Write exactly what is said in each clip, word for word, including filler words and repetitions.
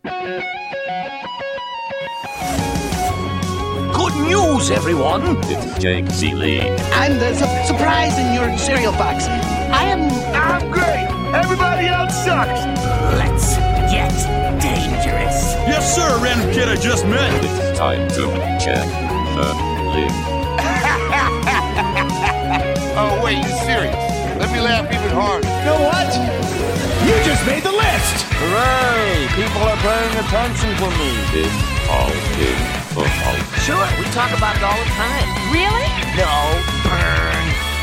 Good news, everyone! It's Jake Seeley. And there's a surprise in your cereal box. I am... I'm great! Everybody else sucks! Let's get dangerous. Yes, sir, random kid I just met. It's time to check the lid. Oh, wait, you're serious? Let me laugh even harder. You know what? You just made the list! Hooray! People are paying attention to me. It's all in football. Sure, we talk about it all the time. Really? No, burn.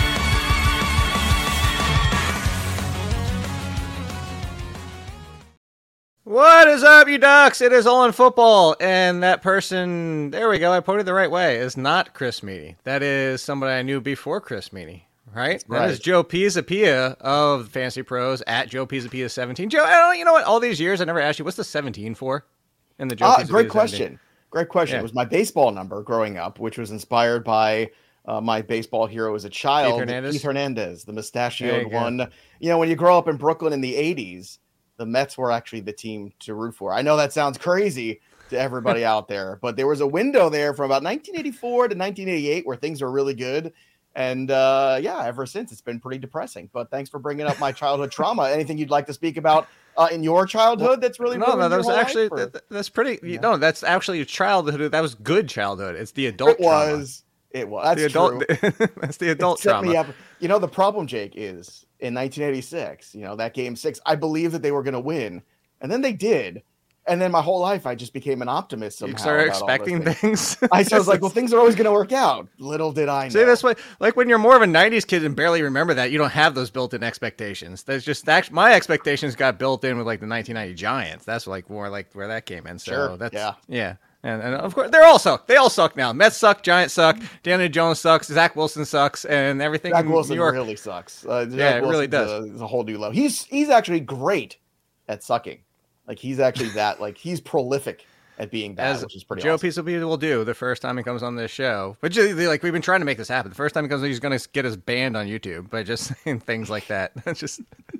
What is up, you ducks? It is All in Football, and that person, there we go, I put it the right way, is not Chris Meany. That is somebody I knew before Chris Meany, right? That right. is Joe Pizzapia of Fantasy Pros, at Joe Pizzapia seventeen. Joe, I don't, you know what, all these years I never asked you, what's the seventeen for? In the Joe Ah, Pizzapia great seventeen? question. Great question. Yeah. It was my baseball number growing up, which was inspired by uh, my baseball hero as a child, Keith Hernandez? Keith Hernandez, the There mustachioed you go. one. You know, when you grow up in Brooklyn in the eighties, the Mets were actually the team to root for. I know that sounds crazy to everybody out there, but there was a window there from about nineteen eighty-four to nineteen eighty-eight where things were really good. And uh, yeah, ever since it's been pretty depressing. But thanks for bringing up my childhood trauma. Anything you'd like to speak about uh, in your childhood that's really No, ruined no, that your was whole actually, life, or- that, that's pretty, Yeah. no, that's actually your childhood, that was good childhood. It's the adult It trauma. was. It was. That's the adult, true. that's the adult It set trauma. me up. You know, the problem, Jake, is in nineteen eighty-six, you know, that game six, I believed that they were going to win. And then they did. And then my whole life, I just became an optimist somehow. You started about all those expecting things. things. I so I was like, well, things are always going to work out. Little did I know. See, that's why, like when you're more of a nineties kid and barely remember that, you don't have those built-in expectations. That's just, that, my expectations got built in with like the nineteen ninety Giants. That's like more like where that came in. So Sure, that's, yeah. yeah. And, and of course, they're all suck. They all suck now. Mets suck, Giants suck, Daniel Jones sucks, Zach Wilson sucks, and everything Zach in Wilson New York. really sucks. Uh, Zach Yeah, it really Wilson's does. A, is a whole new level. He's, he's actually great at sucking. Like, he's actually that, like, he's prolific at being bad, As which is pretty Joe awesome. Pizzapia will do the first time he comes on this show. But just, like we've been trying to make this happen. The first time he comes on, he's going to get us banned on YouTube by just saying things like that. That's just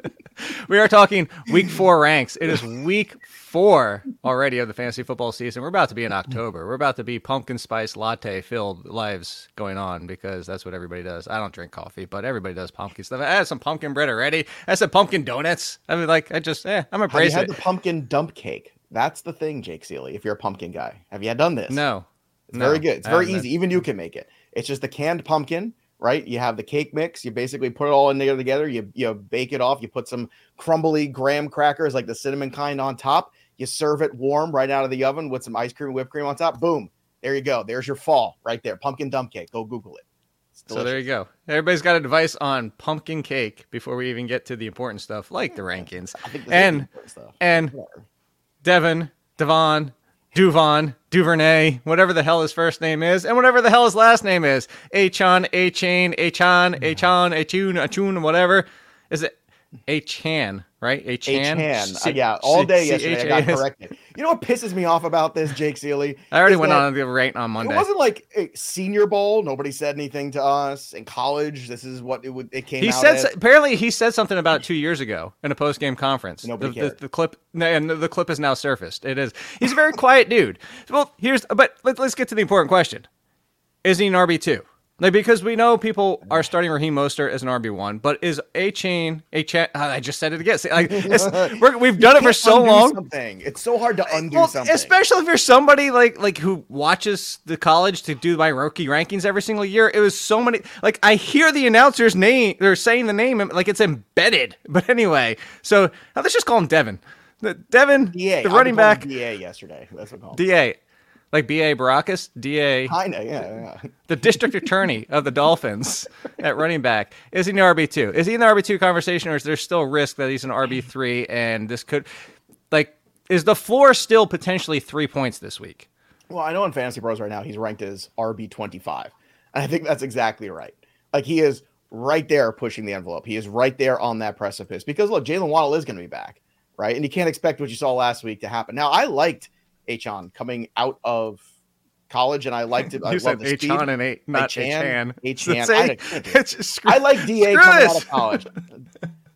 we are talking week four ranks. It is week four already of the fantasy football season. We're about to be in October. We're about to be pumpkin spice latte filled lives going on because that's what everybody does. I don't drink coffee, but everybody does pumpkin stuff. I had some pumpkin bread already. I had some pumpkin donuts. I mean, like I just, eh, I'm Have you embracing had it. the pumpkin dump cake? That's the thing, Jake Seeley, if you're a pumpkin guy. Have you done this? No, It's no, very good. It's I very haven't. easy. Even you can make it. It's just the canned pumpkin, right? You have the cake mix. You basically put it all in there together. You you bake it off. You put some crumbly graham crackers, like the cinnamon kind, on top. You serve it warm right out of the oven with some ice cream and whipped cream on top. Boom. There you go. There's your fall right there. Pumpkin dump cake. Go Google it. It's So there you delicious. go. Everybody's got advice on pumpkin cake before we even get to the important stuff like the rankings. I think this is And important stuff. and Whatever. Devin, Devon, Duvon, Duvernay, whatever the hell his first name is, and whatever the hell his last name is. Achan, Achan, Achan, Achan, Achun, Achun, whatever. Is it Achan, right? Achan? H-Han. C- Uh, yeah, all day C- yesterday I got C- corrected. You know what pisses me off about this, Jake Seeley? I already Is went that- on the rate on Monday. It wasn't like a Senior Bowl. Nobody said anything to us in college. This is what it would. It came. He out said as. apparently he said something about it two years ago in a post game conference. Nobody the, the, cared. the clip and the clip is now surfaced. It is. He's a very quiet dude. Well, here's but let, let's get to the important question: is he an R B two? Like because we know people are starting Raheem Mostert as an R B one, but is a chain a chain? I just said it again. See, Like it's, we're, we've done it for Can't so undo long. Something. It's so hard to undo Well, something. especially if you're somebody like like who watches the college to do my rookie rankings every single year. It was so many. Like I hear the announcer's name, they're saying the name like it's embedded. But anyway, so now let's just call him Devin. The Devin, D A. the I running would call him back, D A yesterday. That's what I call him. D A, like B A Baracus, D A, Kinda, yeah, yeah. the district attorney of the Dolphins at running back. Is he an R B two? Is he in the R B two conversation, or is there still risk that he's an R B three? And this could, like, is the floor still potentially three points this week? Well, I know in Fantasy Pros right now he's ranked as R B twenty-five. And I think that's exactly right. Like he is right there pushing the envelope. He is right there on that precipice. Because look, Jalen Waddle is going to be back, right? And you can't expect what you saw last week to happen. Now, I liked Achan coming out of college, and I liked it. I You love said the speed. Achan and A, not Achan, Achan. Achan. Say- I, it's- screw- I like D A screw coming this. out of college.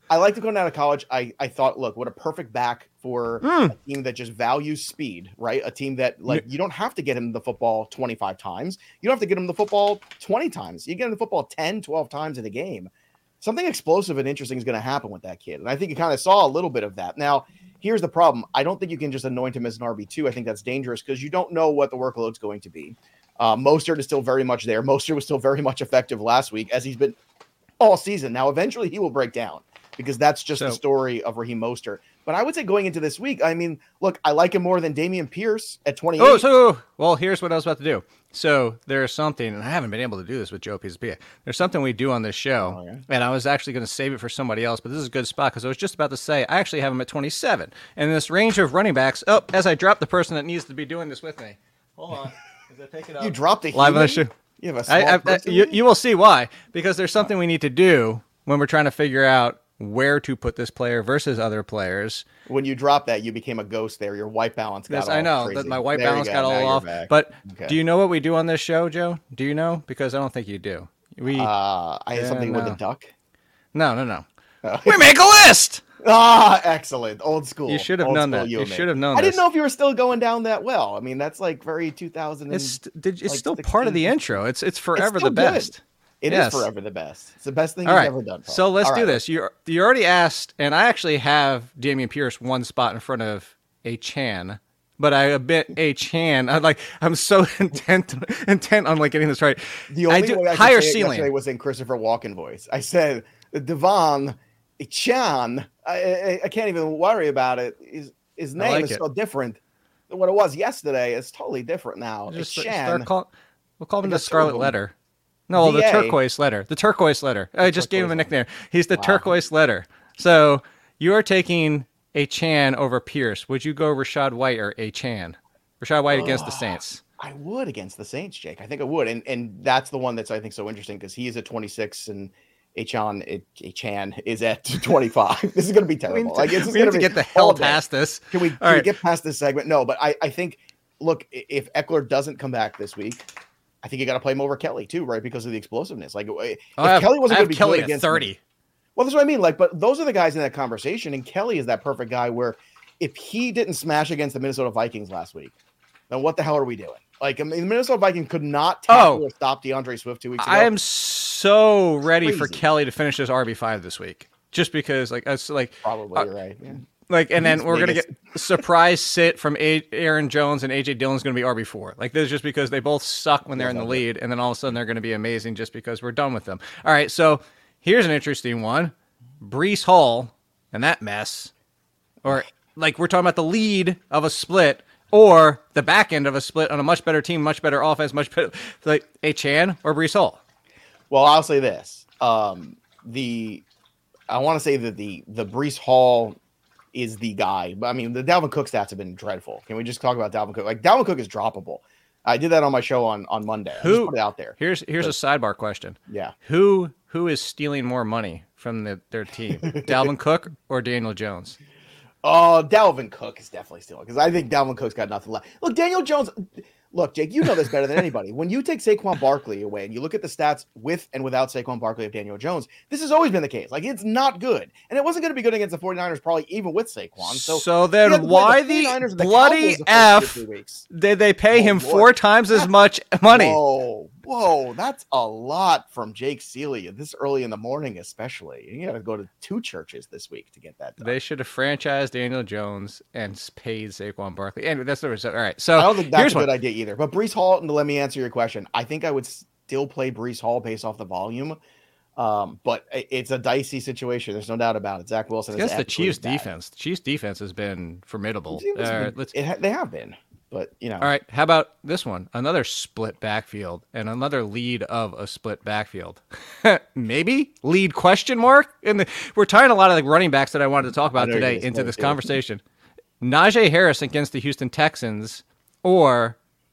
I like to go down to college. I, I thought, look, what a perfect back for Mm. a team that just values speed, right? A team that, like, you don't have to get him the football twenty-five times. You don't have to get him the football twenty times. You get him the football ten, twelve times in a game. Something explosive and interesting is going to happen with that kid. And I think you kind of saw a little bit of that. Now, here's the problem. I don't think you can just anoint him as an R B two. I think that's dangerous because you don't know what the workload's going to be. Uh, Mostert is still very much there. Mostert was still very much effective last week, as he's been all season. Now, eventually he will break down, because that's just So- the story of Raheem Mostert. But I would say going into this week, I mean, look, I like him more than Dameon Pierce at twenty-eight. Oh, so well, here's what I was about to do. So there's something, and I haven't been able to do this with Joe Pisapia. There's something we do on this show, Oh, yeah? and I was actually going to save it for somebody else, but this is a good spot because I was just about to say I actually have him at twenty-seven. And this range of running backs. Oh, as I drop the person that needs to be doing this with me. Hold on, as I pick it up. You dropped a live on the human? show. You have a small I, I, I, person? you, you will see why, because there's something we need to do when we're trying to figure out where to put this player versus other players. When you dropped that, you became a ghost there. Your white balance got Yes, all I know crazy. that my white There you balance go. got Now all you're off. back. But Okay. do you know what we do on this show, Joe? Do you know? Because I don't think you do. We Uh, I had Yeah, something with no. a duck. no, no, no. Oh. We make a list. Ah, excellent. Old school. You should have Old known school that. You and me. should have known I didn't this. know if you were still going down that well. I mean, that's like very two thousand. It's did, it's like still part of the sixteen. intro. It's it's forever still the good. best. It is Yes. forever the best. It's the best thing All he's right. ever done. So let's All do right. this. You you already asked, and I actually have Dameon Pierce one spot in front of a Chan, but I a bit a Chan. I'm like I'm so intent intent on like getting this right. The only I do, way I could higher say it ceiling. yesterday was in Christopher Walken voice. I said, Devon Chan. I, I, I can't even worry about it. His, his I name like is it. so different than what it was yesterday. It's totally different now. Just it's start Chan. call, we'll call him I the got two of Scarlet them. Letter. No, the D A. turquoise letter. The turquoise letter. I just gave him a turquoise nickname. He's the Wow. turquoise letter. So you are taking a Chan over Pierce. Would you go Rashad White or a Chan? Rashad White against the Saints. I would against the Saints, Jake. I think I would. And and that's the one that's I think so interesting because he is at twenty-six and Achan Achan is at twenty-five. This is going to be terrible. Like it's just we have gonna to be get the all hell day. past this. Can we, can All we right. get past this segment? No, but I, I think, look, i- if Eckler doesn't come back this week, I think you got to play him over Kelly too, right? Because of the explosiveness. Like, if I have, Kelly wasn't I going have to be Kelly good at against thirty. well, that's what I mean. Like, but those are the guys in that conversation, and Kelly is that perfect guy where if he didn't smash against the Minnesota Vikings last week, then what the hell are we doing? Like, I mean, the Minnesota Vikings could not tackle Oh. or stop DeAndre Swift two weeks ago. I am so ready for Crazy. Kelly to finish his R B five this week. Just because, like, it's like, probably uh, you're right. Yeah. like, and then He's we're gonna biggest. get a surprise sit from a- Aaron Jones and A J Dillon's gonna be R B four. Like, this is just because they both suck when they're in the lead, and then all of a sudden they're gonna be amazing just because we're done with them. All right, so here's an interesting one: Brees Hall and that mess, or like we're talking about the lead of a split. Or the back end of a split on a much better team, much better offense, much better, like a Chan or Brees Hall. Well, I'll say this: um, the I want to say that the the Brees Hall is the guy. I mean, the Dalvin Cook stats have been dreadful. Can we just talk about Dalvin Cook? Like Dalvin Cook is droppable. I did that on my show on on Monday. I just Who put it out there? Here's here's a sidebar question. Yeah. Who who is stealing more money from the, their team, Dalvin Cook or Daniel Jones? Oh, Dalvin Cook is definitely stealing because I think Dalvin Cook's got nothing left. Look, Daniel Jones. Look, Jake, you know this better than anybody. When you take Saquon Barkley away and you look at the stats with and without Saquon Barkley of Daniel Jones, this has always been the case. Like, it's not good. And it wasn't going to be good against the 49ers, probably even with Saquon. So, So you then have to play why the the 49ers and bloody Cowboys the first F two, three weeks. did they pay Oh, him Lord. four times as much money? Whoa, whoa, that's a lot from Jake Seeley this early in the morning, especially. You got to go to two churches this week to get that done. They should have franchised Daniel Jones and s- paid Saquon Barkley. Anyway, that's the result. All right, so I don't think that's here's a good one. idea either. But Brees Hall, and to let me answer your question, I think I would still play Brees Hall based off the volume. Um, but it- it's a dicey situation. There's no doubt about it. Zach Wilson is Against the absolutely Chiefs bad. defense. The Chiefs defense has been formidable. It's All been- right, let's it ha- they have been, but you know, All right, how about this one? Another split backfield and another lead of a split backfield. Maybe lead question mark. And we're tying a lot of the running backs that I wanted to talk about know you're today gonna into say this too. conversation. Najee Harris against the Houston Texans, or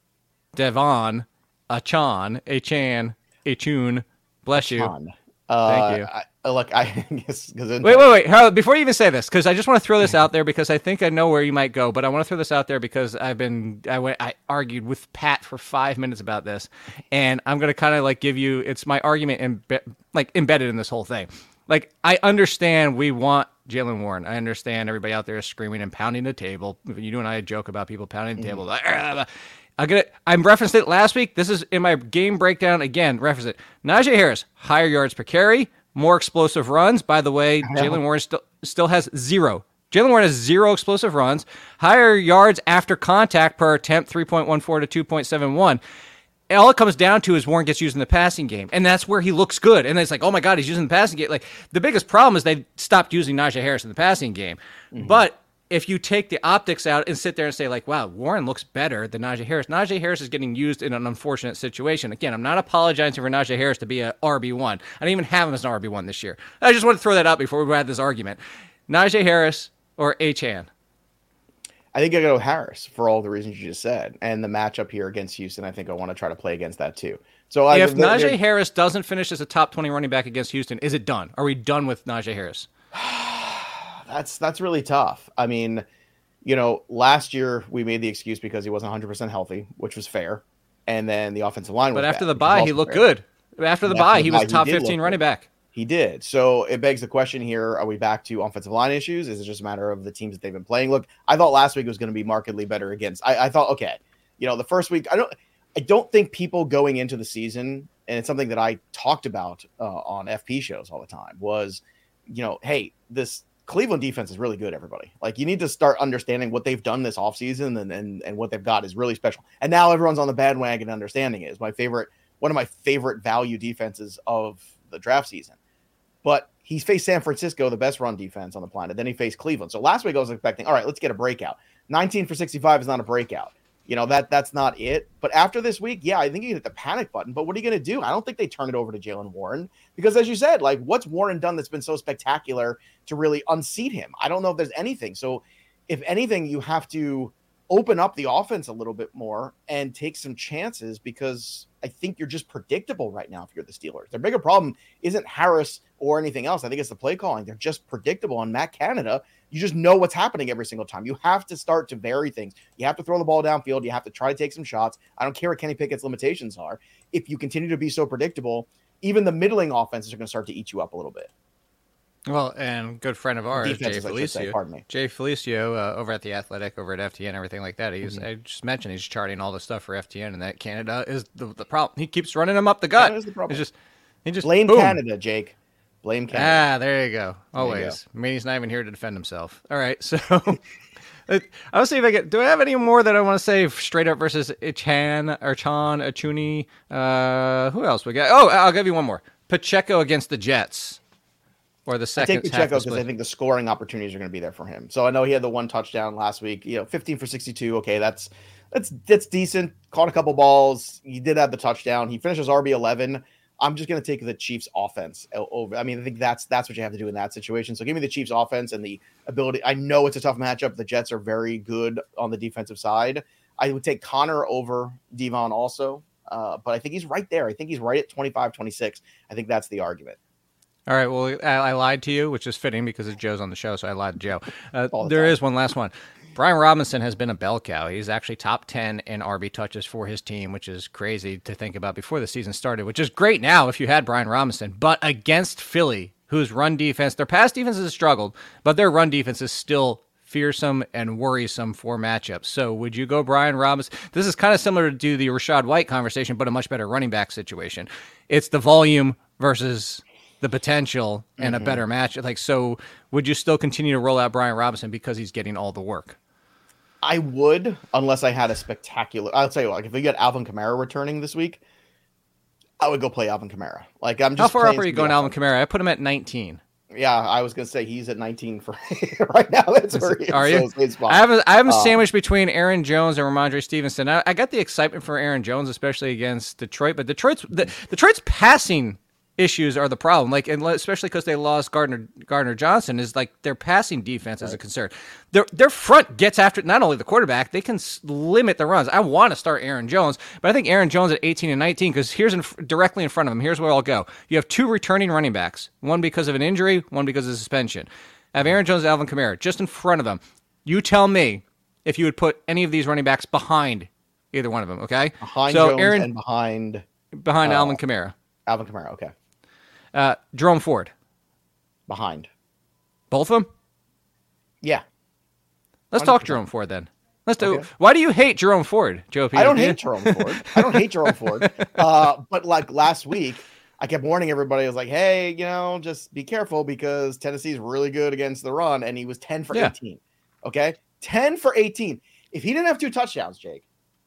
Devon Achan, Achan, Achun, bless you. Con. Uh, Thank you. I, look, I guess because Wait, wait, wait. Harold, before you even say this, because I just want to throw this out there because I think I know where you might go, but I want to throw this out there because I've been, I went, I argued with Pat for five minutes about this, and I'm going to kind of like give you, it's my argument embe- like embedded in this whole thing. Like, I understand we want Jaylen Warren. I understand everybody out there is screaming and pounding the table. You and I joke about people pounding the mm-hmm. table. Like, I get it. I referenced it last week. This is in my game breakdown again. Reference it. Najee Harris, higher yards per carry, more explosive runs. By the way, Jaylen Warren still still has zero. Jaylen Warren has zero explosive runs, higher yards after contact per attempt, three point one four to two point seven one. All it comes down to is Warren gets used in the passing game, and that's where he looks good. And it's like, oh my God, he's using the passing game. Like, the biggest problem is they stopped using Najee Harris in the passing game. Mm-hmm. But if you take the optics out and sit there and say, like, wow, Warren looks better than Najee Harris. Najee Harris is getting used in an unfortunate situation. Again, I'm not apologizing for Najee Harris to be an R B one. I didn't even have him as an R B one this year. I just want to throw that out before we had this argument. Najee Harris or Achane? I think I go Harris for all the reasons you just said, and the matchup here against Houston. I think I want to try to play against that too. So if I, Najee they're, Harris doesn't finish as a top twenty running back against Houston, is it done? Are we done with Najee Harris? that's that's really tough. I mean, you know, last year we made the excuse because he wasn't one hundred percent healthy, which was fair, and then the offensive line. But was after bad, the bye, he looked fair. good. After the and bye, after he the was bye, top he fifteen running good. back. He did. So it begs the question here, are we back to offensive line issues? Is it just a matter of the teams that they've been playing? Look, I thought last week was going to be markedly better against. I, I thought, okay, you know, the first week, I don't I don't think people going into the season, and it's something that I talked about uh, on F P shows all the time, was, you know, hey, this Cleveland defense is really good, everybody. Like, you need to start understanding what they've done this offseason and, and, and what they've got is really special. And now everyone's on the bandwagon understanding it. It's my favorite, one of my favorite value defenses of the draft season. But he's faced San Francisco, the best run defense on the planet. Then he faced Cleveland. So last week I was expecting, all right, let's get a breakout. nineteen for sixty-five is not a breakout. You know, that that's not it. But after this week, yeah, I think you hit the panic button. But what are you going to do? I don't think they turn it over to Jaylen Warren. Because as you said, like, what's Warren done that's been so spectacular to really unseat him? I don't know if there's anything. So if anything, you have to open up the offense a little bit more and take some chances, because I think you're just predictable right now if you're the Steelers. Their bigger problem isn't Harris or anything else. I think it's the play calling. They're just predictable. And Matt Canada, you just know what's happening every single time. You have to start to vary things. You have to throw the ball downfield. You have to try to take some shots. I don't care what Kenny Pickett's limitations are. If you continue to be so predictable, even the middling offenses are going to start to eat you up a little bit. Well, and good friend of ours, Jay Felicio, say, pardon me. Jay Felicio uh, over at The Athletic, over at F T N, everything like that. He's, Mm-hmm. I just mentioned he's charting all the stuff for F T N, and that Canada is the, the problem. He keeps running him up the gut. That is the problem. It's just, he just Blame boom. Canada, Jake. Blame Canada. Ah, there you go. Always. You go. I mean, he's not even here to defend himself. All right, so I'll see if I get. Do I have any more that I want to say straight up versus Ichan or Chan Achuni? Uh, who else we got? Oh, I'll give you one more. Pacheco against the Jets. Or the second. I take Pacheco because I think the scoring opportunities are going to be there for him. So I know he had the one touchdown last week. You know, fifteen for sixty-two. Okay, that's that's that's decent. Caught a couple balls. He did have the touchdown. He finishes R B eleven. I'm just going to take the Chiefs offense over. I mean, I think that's that's what you have to do in that situation. So give me the Chiefs offense and the ability. I know it's a tough matchup. The Jets are very good on the defensive side. I would take Connor over Devon also. Uh, but I think he's right there. I think he's right at twenty-five, twenty-six. I think that's the argument. All right, well, I, I lied to you, which is fitting because Joe's on the show, so I lied to Joe. Uh, the there time. is one last one. Brian Robinson has been a bell cow. He's actually top ten in R B touches for his team, which is crazy to think about before the season started, which is great now if you had Brian Robinson. But against Philly, whose run defense, their pass defense has struggled, but their run defense is still fearsome and worrisome for matchups. So would you go Brian Robinson? This is kind of similar to the Rachaad White conversation, but a much better running back situation. It's the volume versus the potential and mm-hmm. a better match. Like, so would you still continue to roll out Brian Robinson because he's getting all the work? I would, unless I had a spectacular. I'll tell you what, like if we get Alvin Kamara returning this week, I would go play Alvin Kamara. Like I'm just. How far up are you going, Alvin Kamara? I put him at nineteen. Yeah, I was gonna say he's at nineteen for right now. That's where he is. Are you? So I have a, I have a um, sandwich between Aaron Jones and Ramondre Stevenson. I, I got the excitement for Aaron Jones, especially against Detroit, but Detroit's the, Detroit's passing issues are the problem. Like, and especially because they lost Gardner Gardner Johnson, is like their passing defense right. is a concern. Their their front gets after not only the quarterback, they can limit the runs. I want to start Aaron Jones, but I think Aaron Jones at eighteen and nineteen, because here's in, directly in front of him. Here's where I'll go. You have two returning running backs, one because of an injury, one because of suspension. I have Aaron Jones and Alvin Kamara just in front of them. You tell me if you would put any of these running backs behind either one of them. Okay, behind so Jones Aaron and behind behind uh, Alvin Kamara. Alvin Kamara. Okay. Uh, Jerome Ford. behind. Both of them? Yeah. Let's one hundred talk percent. Jerome Ford then. Let's do. Okay. Why do you hate Jerome Ford, Joe? P? I don't hate Jerome Ford. I don't hate Jerome Ford. Uh, but like last week, I kept warning everybody. I was like, hey, you know, just be careful because Tennessee's really good against the run. And he was ten for Yeah. eighteen. Okay. ten for eighteen. If he didn't have two touchdowns, Jake,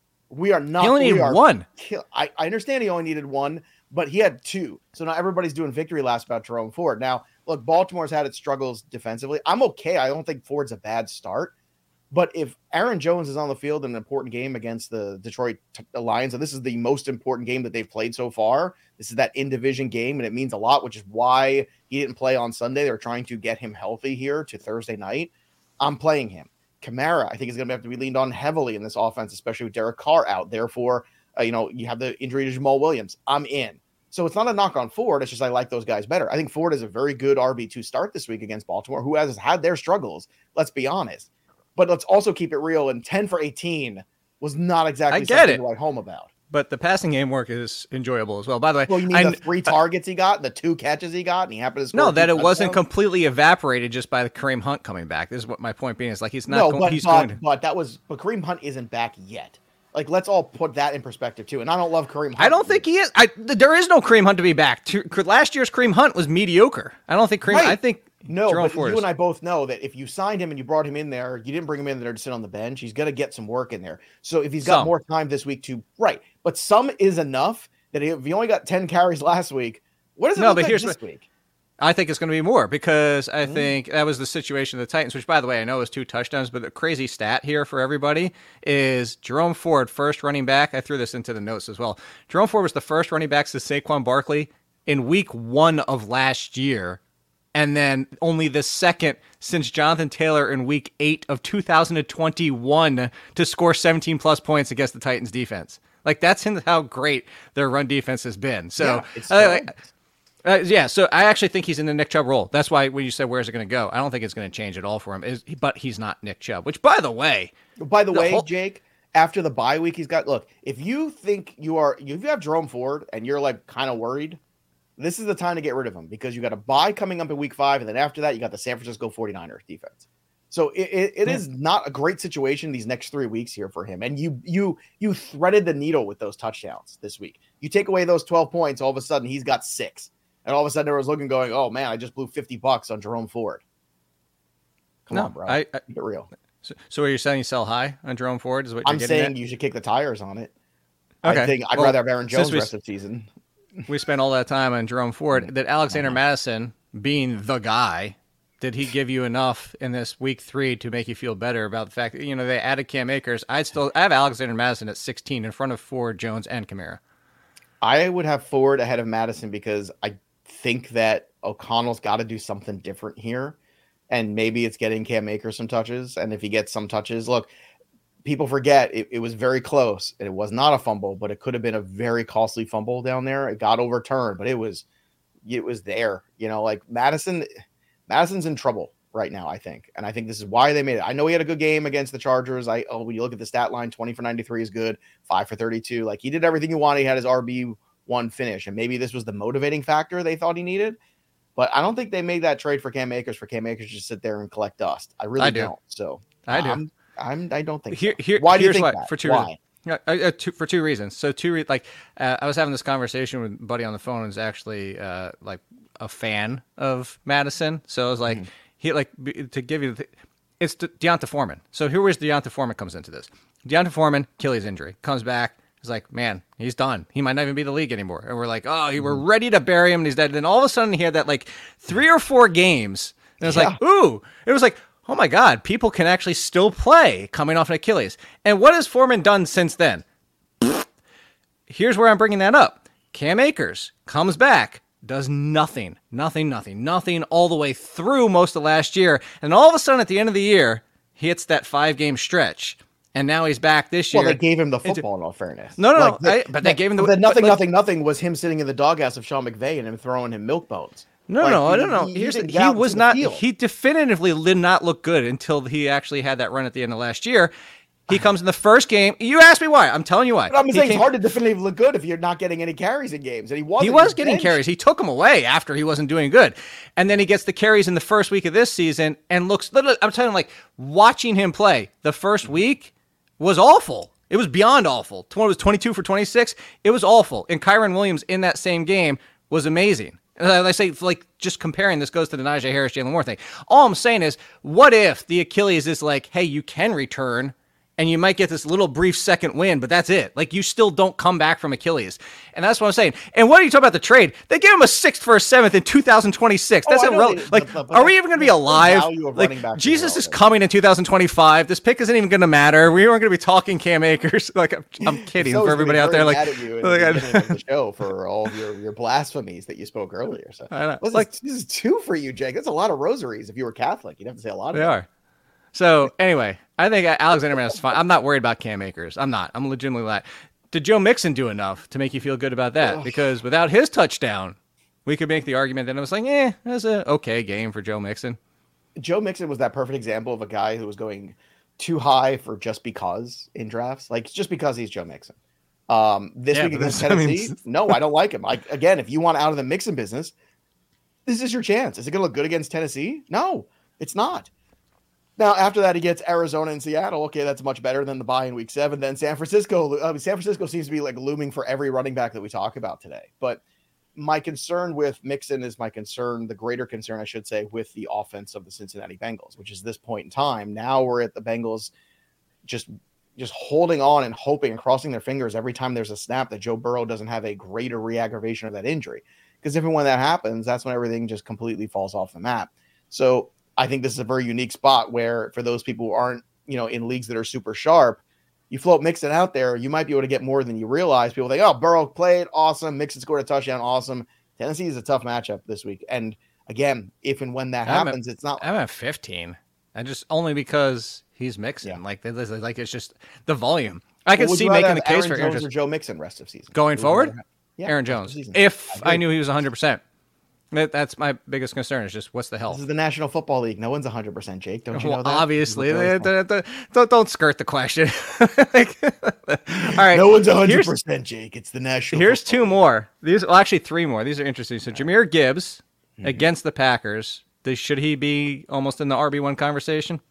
we are not. He only we needed are one. kill- I, I understand he only needed one, but he had two. So now everybody's doing victory laps about Jerome Ford. Now, look, Baltimore's had its struggles defensively. I'm okay. I don't think Ford's a bad start. But if Aaron Jones is on the field in an important game against the Detroit t- Lions, and this is the most important game that they've played so far, this is that in-division game, and it means a lot, which is why he didn't play on Sunday. They're trying to get him healthy here to Thursday night. I'm playing him. Kamara, I think, is going to have to be leaned on heavily in this offense, especially with Derek Carr out. Therefore, uh, you know, you have the injury to Jamal Williams. I'm in. So it's not a knock on Ford. It's just I like those guys better. I think Ford is a very good R B two start this week against Baltimore, who has had their struggles. Let's be honest. But let's also keep it real. And ten for eighteen was not exactly I get something it. to write home about. But the passing game work is enjoyable as well. By the way, Well, you mean I, the three targets he got, the two catches he got, and he happened to score no, two that it wasn't touchdowns? completely evaporated just by the Kareem Hunt coming back. This is what my point being is. Like he's not. No, go- but, he's but, going to. but that was but Kareem Hunt isn't back yet. Like, let's all put that in perspective too. And I don't love Kareem Hunt. I don't think he is. I, th- there is no Kareem Hunt to be back. To, last year's Kareem Hunt was mediocre. I don't think Kareem. Right. I think No, Jerome but Ford you is- and I both know that if you signed him and you brought him in there, you didn't bring him in there to sit on the bench. He's going to get some work in there. So if he's got Some. more time this week to right, but some is enough that if he only got ten carries last week, what does it No, look but like here's this what- week? I think it's going to be more because I Mm. think that was the situation of the Titans, which, by the way, I know is two touchdowns, but the crazy stat here for everybody is Jerome Ford, first running back. I threw this into the notes as well. Jerome Ford was the first running back to Saquon Barkley in week one of last year, and then only the second since Jonathan Taylor in week eight of two thousand twenty-one to score seventeen plus points against the Titans defense. Like, that's how great their run defense has been. So, Yeah, it's uh, fun. Uh, yeah, so I actually think he's in the Nick Chubb role. That's why when you said where's it going to go, I don't think it's going to change at all for him. Is but he's not Nick Chubb, which, by the way, By the, the way, whole- Jake, after the bye week, he's got look. If you think you are, if you have Jerome Ford and you're like kind of worried, this is the time to get rid of him because you got a bye coming up in week five, and then after that, you got the San Francisco forty-niners defense. So it, it, it is not a great situation these next three weeks here for him. And you you you threaded the needle with those touchdowns this week. You take away those twelve points, all of a sudden he's got six. And all of a sudden, everyone's looking, going, "Oh man, I just blew fifty bucks on Jerome Ford." Come No, on, bro. I- I- Keep it real. so, so are you saying you sell high on Jerome Ford? Is what you're I'm getting saying at? you should kick the tires on it. Okay. I think I'd Well, rather have Aaron since Jones we- rest of the season. We spent all that time on Jerome Ford. That Alexander Madison being the guy, did he give you enough in this week three to make you feel better about the fact that, you know, they added Cam Akers? I'd still I have Alexander Madison at sixteen in front of Ford, Jones, and Kamara. I would have Ford ahead of Madison because I think that O'Connell's got to do something different here. And maybe it's getting Cam Akers some touches. And if he gets some touches, look, people forget it, it was very close. And it was not a fumble, but it could have been a very costly fumble down there. It got overturned, but it was it was there. You know, like Madison, Madison's in trouble right now, I think. And I think this is why they made it. I know he had a good game against the Chargers. I oh, when you look at the stat line, twenty for ninety-three is good, five for thirty-two. Like he did everything he wanted. He had his R B one finish. And maybe this was the motivating factor they thought he needed. But I don't think they made that trade for Cam Akers for Cam Akers to just sit there and collect dust. I really I do. don't. So I do. I'm, I'm I don't think Here, so. here, Why do you here's think why, that? For two Why? reasons. Yeah, uh, uh, two, for two reasons. So two, re- like, uh, I was having this conversation with a buddy on the phone who's actually uh, like a fan of Madison. So I was like, Mm-hmm. he like b- to give you, the, it's De- Deonta Foreman. So here was Deonta Foreman comes into this. Deonta Foreman, Achilles injury, comes back. He's like, man, he's done. He might not even be the league anymore. And we're like, oh, you were Mm-hmm. ready to bury him, and he's dead. And then all of a sudden, he had that like three or four games, and it was like, Yeah. ooh, it was like, oh my God, people can actually still play coming off an Achilles. And what has Foreman done since then? Here's where I'm bringing that up. Cam Akers comes back, does nothing, nothing, nothing, nothing all the way through most of last year. And all of a sudden, at the end of the year, he hits that five-game stretch. And now he's back this year. Well, they gave him the into- football in all fairness. No, no, Like, no, I- but they gave him the- the nothing, but, like- nothing, nothing was him sitting in the doghouse of Sean McVay and him throwing him milk bones. No, Like, no, I he- don't know. he- Here's he the, didn't he get out was into the not. field. He definitively did not look good until he actually had that run at the end of last year. He comes in the first game. You asked me why. I'm telling you why. But I'm He saying came- it's hard to definitively look good if you're not getting any carries in games, and he wasn't. He was was getting benched. carries. He took them away after he wasn't doing good. And then he gets the carries in the first week of this season and looks, I'm telling you, like, watching him play the first week was awful. It was beyond awful. It was twenty-two for twenty-six. It was awful. And Kyron Williams in that same game was amazing. And I say, like, just comparing this goes to the Najee Harris, Jalen Moore thing. All I'm saying is, what if the Achilles is like, hey, you can return, and you might get this little brief second win, but that's it. Like, you still don't come back from Achilles. And that's what I'm saying. And what are you talking about the trade? They gave him a sixth for a seventh in two thousand twenty-six. That's Oh, I know irrelevant. they- Like, but- but are we that's- even going to be that's the alive? value of running Like, back is Jesus is irrelevant. coming in two thousand twenty-five. This pick isn't even going to matter. We aren't going to be talking Cam Akers. Like, I'm, I'm kidding So for he's everybody gonna out be there. very Like, mad at you in like, the I- beginning of the show for all of your, your blasphemies that you spoke earlier. So I know. This, Like- is, this is two for you, Jake. That's a lot of rosaries. If you were Catholic, you'd have to say a lot of They them. are. So anyway, I think Alexander Mattison is fine. I'm not worried about Cam Akers. I'm not. I'm legitimately not. Did Joe Mixon do enough to make you feel good about that? Because without his touchdown, we could make the argument that it was like, eh, it was an okay game for Joe Mixon. Joe Mixon was that perfect example of a guy who was going too high for just because in drafts, like just because he's Joe Mixon. Um, this Yeah, week but against this- I mean, Tennessee, no, I don't like him. Like again, if you want out of the Mixon business, this is your chance. Is it going to look good against Tennessee? No, it's not. Now after that, he gets Arizona and Seattle. Okay, that's much better than the bye in week seven. Then San Francisco. I mean, San Francisco seems to be like looming for every running back that we talk about today. But my concern with Mixon is my concern, the greater concern, I should say, with the offense of the Cincinnati Bengals, which is this point in time. Now we're at the Bengals just just holding on and hoping and crossing their fingers every time there's a snap that Joe Burrow doesn't have a greater re-aggravation of that injury. Because if and when that happens, that's when everything just completely falls off the map. So I think this is a very unique spot where for those people who aren't, you know, in leagues that are super sharp, you float Mixon out there, you might be able to get more than you realize. People think, oh, Burrow played awesome. Mixon scored a touchdown. Awesome. Tennessee is a tough matchup this week. And again, if and when that I'm happens, at, it's not. I'm at fifteen. And just only because he's Mixon. Yeah. Like, like it's just the volume. I could Well, would see you rather making the have case Aaron for Aaron Jones Jones or Joe Mixon rest of season going Would you forward. rather have- yeah, Aaron rest of Jones. season. If I I, agree. knew he was one hundred percent. That, that's my biggest concern is just what's the health. This is the National Football League. No one's one hundred percent, Jake. Don't you Well, know that? obviously, You look really they- small. they- they- don't, don't skirt the question. Like, all right, No one's one hundred here's, percent, Jake. It's the National here's Football two League. more. These, well, actually, three more. These are interesting. So, Jahmyr Gibbs against the Packers. Does, should he be almost in the R B one conversation?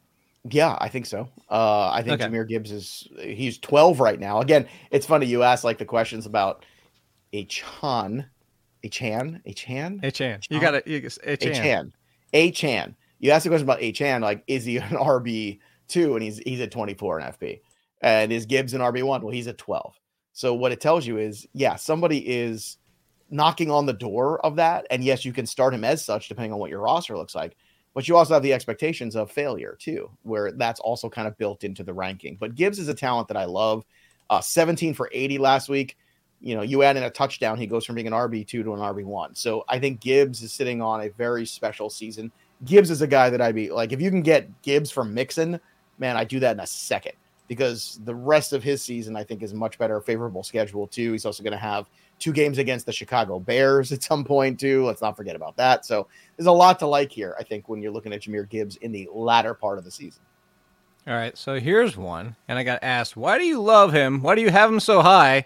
Yeah, I think so. Uh, I think Okay. Jahmyr Gibbs is he's twelve right now. Again, it's funny you asked like the questions about a Chan, a Chan, a Chan, Hey, Chan. You got it. Hey, a Chan. Chan, a Chan. You asked the question about a Chan, like is he an R B two, and he's he's at twenty-four in F P, and is Gibbs an R B one? Well, he's at twelve. So what it tells you is, yeah, somebody is knocking on the door of that, and yes, you can start him as such depending on what your roster looks like. But you also have the expectations of failure too, where that's also kind of built into the ranking. But Gibbs is a talent that I love. Uh, seventeen for eighty last week. You know, you add in a touchdown, he goes from being an R B two to an R B one. So I think Gibbs is sitting on a very special season. Gibbs is a guy that I'd be like, if you can get Gibbs from Mixon, man, I do that in a second, because the rest of his season, I think, is much better, favorable schedule too. He's also going to have two games against the Chicago Bears at some point too. Let's not forget about that. So there's a lot to like here, I think, when you're looking at Jahmyr Gibbs in the latter part of the season. All right, so here's one, and I got asked, why do you love him? Why do you have him so high?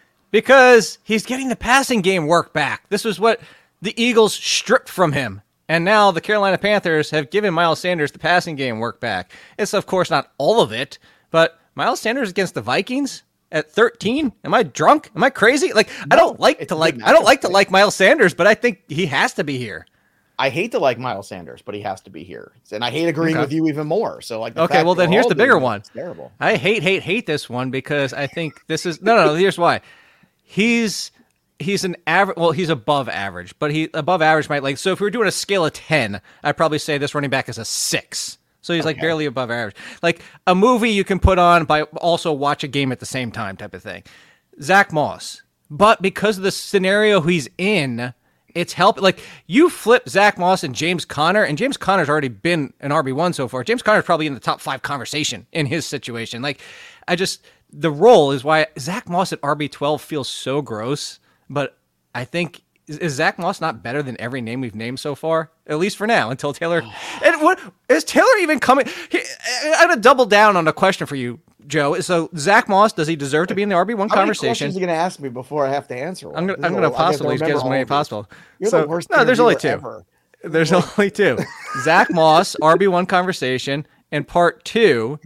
Because he's getting the passing game work back. This is what the Eagles stripped from him. And now the Carolina Panthers have given Miles Sanders the passing game work back. It's, of course, not all of it, but Miles Sanders against the Vikings at thirteen? Am I drunk? Am I crazy? Like, I No, don't like it's to a good like I don't matchup, like to right? like Miles Sanders, but I think he has to be here. I hate to like Miles Sanders, but he has to be here. And I hate agreeing Okay. with you even more. So like, the Okay, fact well, that then we're here's all the bigger doing one. this is terrible. I hate, hate, hate this one because I think this is no, no. no here's why. He's he's an average. Well, he's above average, but he above average might like. So if we were doing a scale of ten, I'd probably say this running back is a six. So he's like Okay. barely above average. Like a movie you can put on by also watch a game at the same time type of thing. Zach Moss, but because of the scenario he's in, it's help. Like you flip Zach Moss and James Conner, and James Conner's already been an R B one so far. James Conner's probably in the top five conversation in his situation. Like I just, the role is why Zach Moss at R B twelve feels so gross, but I think is, is Zach Moss not better than every name we've named so far? At least for now, until Taylor. And what is Taylor even coming? He, I'm gonna double down on a question for you, Joe. So Zach Moss, does he deserve to be in the R B one How many conversation? questions are you going to ask me before I have to answer one? I'm gonna, This I'm is gonna a- I guess I possibly get remember as all many of as these. possible. You're so, the worst no, there's only two. interviewer ever. There's only two. Zach Moss, R B one conversation, and part two.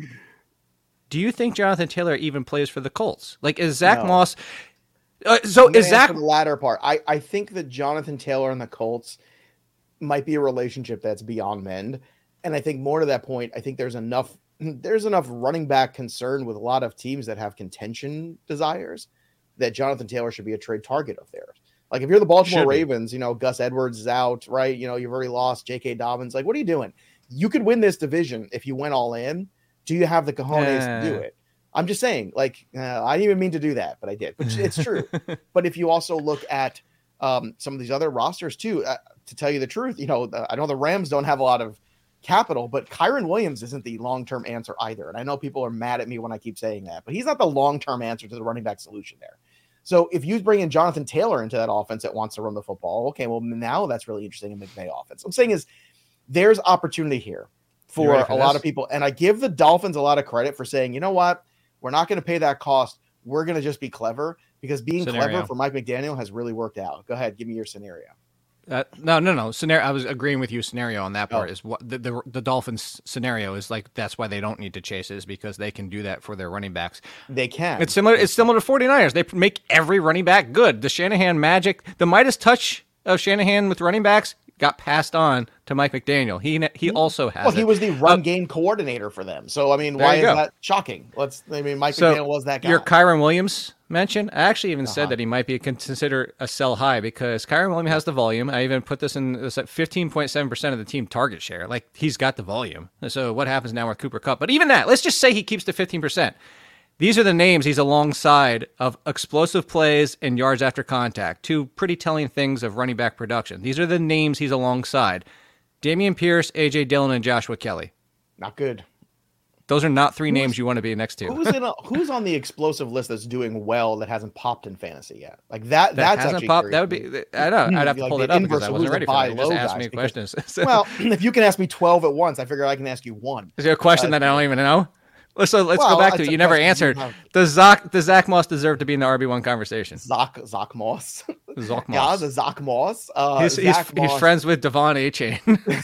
Do you think Jonathan Taylor even plays for the Colts? Like, is Zach No. Moss? Uh, so I'm gonna is Zach? answer the latter part? I, I think that Jonathan Taylor and the Colts might be a relationship that's beyond mend, and I think more to that point, I think there's enough there's enough running back concern with a lot of teams that have contention desires that Jonathan Taylor should be a trade target of theirs. Like if you're the Baltimore Should be. Ravens, you know Gus Edwards is out, right? You know you've already lost J K. Dobbins. Like what are you doing? You could win this division if you went all in. Do you have the cojones to do Eh. it? I'm just saying, like, uh, I didn't even mean to do that, but I did. Which it's true. But if you also look at um, some of these other rosters too, uh, to tell you the truth, you know, the, I know the Rams don't have a lot of capital, but Kyron Williams isn't the long-term answer either. And I know people are mad at me when I keep saying that, but he's not the long-term answer to the running back solution there. So if you bring in Jonathan Taylor into that offense that wants to run the football, okay, well now that's really interesting in McVay offense. I'm saying is there's opportunity here You for ready a for lot this? of people. And I give the Dolphins a lot of credit for saying, you know what? We're not going to pay that cost. We're going to just be clever because being Scenario. clever for Mike McDaniel has really worked out. Go ahead. Give me your scenario. Uh, no, no, no. Scenario. I was agreeing with you. Scenario on that part Oh. is what the, the the Dolphins scenario is like. That's why they don't need to chase is because they can do that for their running backs. They can. It's similar. It's similar to 49ers. They make every running back good. The Shanahan magic, the Midas touch of Shanahan with running backs got passed on to Mike McDaniel. He he also has. Well, he it. was the run Uh, game coordinator for them. So, I mean, There why you is go. that shocking? Let's, I mean, Mike So McDaniel was that guy. your Kyron Williams mention, I actually even Uh-huh. said that he might be considered a sell high because Kyron Williams has the volume. I even put this in this at fifteen point seven percent of the team target share. Like he's got the volume. So what happens now with Cooper Kupp? But even that, let's just say he keeps the fifteen percent. These are the names he's alongside of explosive plays and yards after contact, two pretty telling things of running back production. These are the names he's alongside. Damian Pierce, A J Dillon, and Joshua Kelly. Not good. Those are not three names you want to be next to. Who's in a, who's on the explosive list that's doing well that hasn't popped in fantasy yet? Like that. That that's hasn't actually popped. That would curious. be. I don't know. I'd have to Like pull the it up inverse because I of wasn't who's ready the for that. You buy just low asked guys, me because- questions. So, Well, if you can ask me twelve at once, I figure I can ask you one. is there a question that I don't even know? Let's so let's Well, go back to it's it. a You never question you answered. have. Does Zach does Zach Moss deserve to be in the R B one conversation? Zach Zach Moss. Zach Yeah, Moss. the Zach Moss. Uh, he's, he's, Zach he's Moss. friends with Devon A-Chain.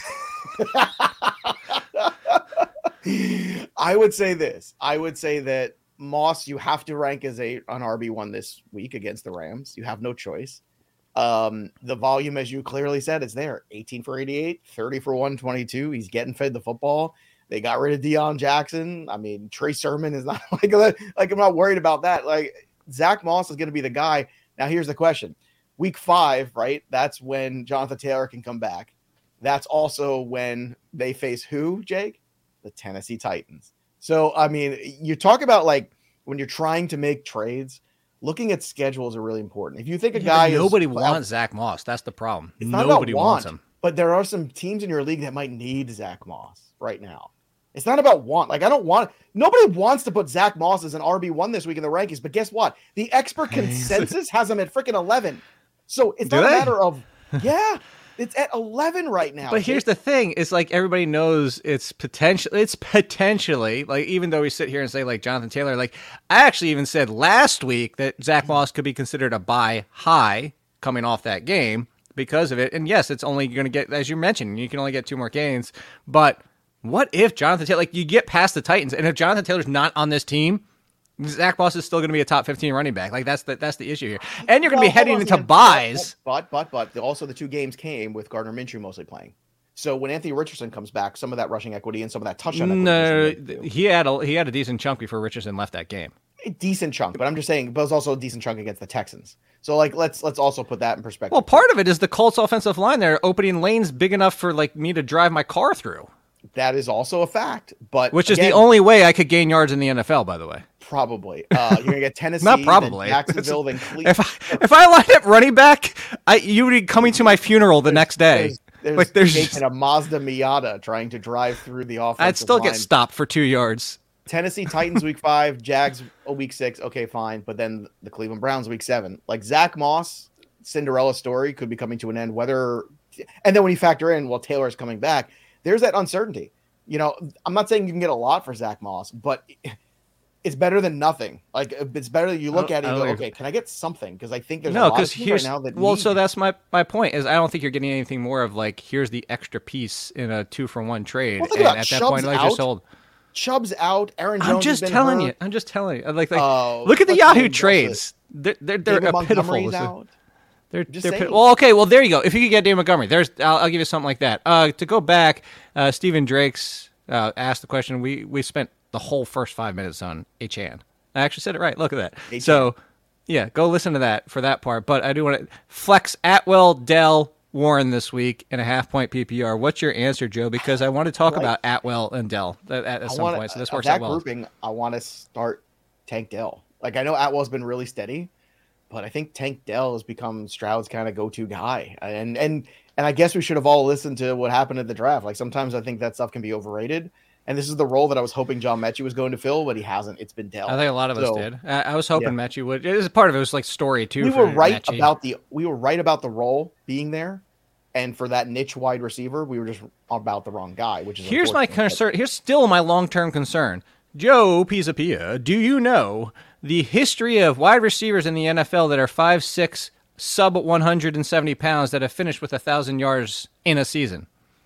I would say this. I would say that Moss, you have to rank as a an R B one this week against the Rams. You have no choice. Um, the volume, as you clearly said, is there. eighteen for eighty-eight, thirty for one twenty-two. He's getting fed the football. They got rid of Deion Jackson. I mean, Trey Sermon is not like, like I'm not worried about that. Like Zach Moss is going to be the guy. Now, here's the question. Week five, right? That's when Jonathan Taylor can come back. That's also when they face who, Jake? The Tennessee Titans. So, I mean, you talk about like when you're trying to make trades, looking at schedules are really important. If you think a guy is nobody well, wants Zach Moss. That's the problem. it's not Nobody about wants want, him. but there are some teams in your league that might need Zach Moss right now. It's not about want. Like I don't want. Nobody wants to put Zach Moss as an R B one this week in the rankings. But guess what? The expert consensus has him at freaking eleven. So it's Do not they? a matter of yeah. It's at eleven right now. But here's the thing: it's like everybody knows it's potential. It's potentially like even though we sit here and say like Jonathan Taylor, like I actually even said last week that Zach Moss could be considered a buy high coming off that game because of it. And yes, it's only going to get, as you mentioned, you can only get two more gains. But what if Jonathan Taylor, like you get past the Titans, and if Jonathan Taylor's not on this team, Zach Moss is still going to be a top fifteen running back. Like that's the that's the issue here. And you're going to Well, be heading hold on a into second. buys. But, but, but, but, also the two games came with Gardner Minshew mostly playing. So when Anthony Richardson comes back, some of that rushing equity and some of that touchdown equity. No, is gonna be he had a he had a decent chunk before Richardson left that game. a decent chunk, but I'm just saying, but it was also a decent chunk against the Texans. So like, let's let's also put that in perspective. Well, part of it is the Colts offensive line there opening lanes big enough for like me to drive my car through, that is also a fact. But which is again, the only way I could gain yards in the N F L, by the way. probably uh, you're gonna get Tennessee, Not probably. then Jacksonville, then Cleveland. If I, if I lined up running back, I you would be coming to my funeral the next day. There's, there's, Like there's, Jake in a Mazda Miata trying to drive through the offense. I'd still get stopped for two yards. Tennessee Titans week five, Jags week six. Okay, fine, but then the Cleveland Browns week seven. Like Zach Moss, Cinderella story could be coming to an end. Whether, and then when you factor in, well, Taylor's coming back, there's that uncertainty. You know, I'm not saying you can get a lot for Zach Moss, but it's better than nothing. Like, it's better that you look at it and go, okay, can I get something? Because I think there's no, a lot of because right now that well, need so that's my my point is I don't think you're getting anything more of like here's the extra piece in a two for one trade, well, and about at Chubb's that point, like out. you're sold. Chubb's out. Aaron Jones. I'm just has been telling hurt. you. I'm just telling you. Like, like Oh, look at the let's Yahoo name trades. They're they're, they're David a pitiful. Montgomery's out. They're, Just they're saying. pit- well, okay. Well, there you go. If you could get David Montgomery, there's I'll, I'll give you something like that. Uh, to go back, uh, Stephen Drake's uh, asked the question. We we spent the whole first five minutes on Achane. I actually said it right. Look at that. Achane. So, yeah, go listen to that for that part. But I do want to flex Atwell, Dell, Warren this week in a half point P P R. What's your answer, Joe? Because I want to talk Right. about Atwell and Dell at, at I some wanna, point. So this of works that out well. grouping, I want to start Tank Dell. Like, I know Atwell's been really steady, but I think Tank Dell has become Stroud's kind of go-to guy. And and and I guess we should have all listened to what happened at the draft. Like, sometimes I think that stuff can be overrated. And this is the role that I was hoping John Mechie was going to fill, but he hasn't. It's been Dell. I think a lot of So, us did. I, I was hoping yeah. Mechie would. It was part of it. It was like story too. We for were right Mechie. about the we were right about the role being there, and for that niche wide receiver, we were just about the wrong guy. Which is Here's my unfortunate. concern. Here's still my long-term concern. Joe Pisapia, do you know the history of wide receivers in the N F L that are five six, sub one hundred seventy pounds that have finished with one thousand yards in a season?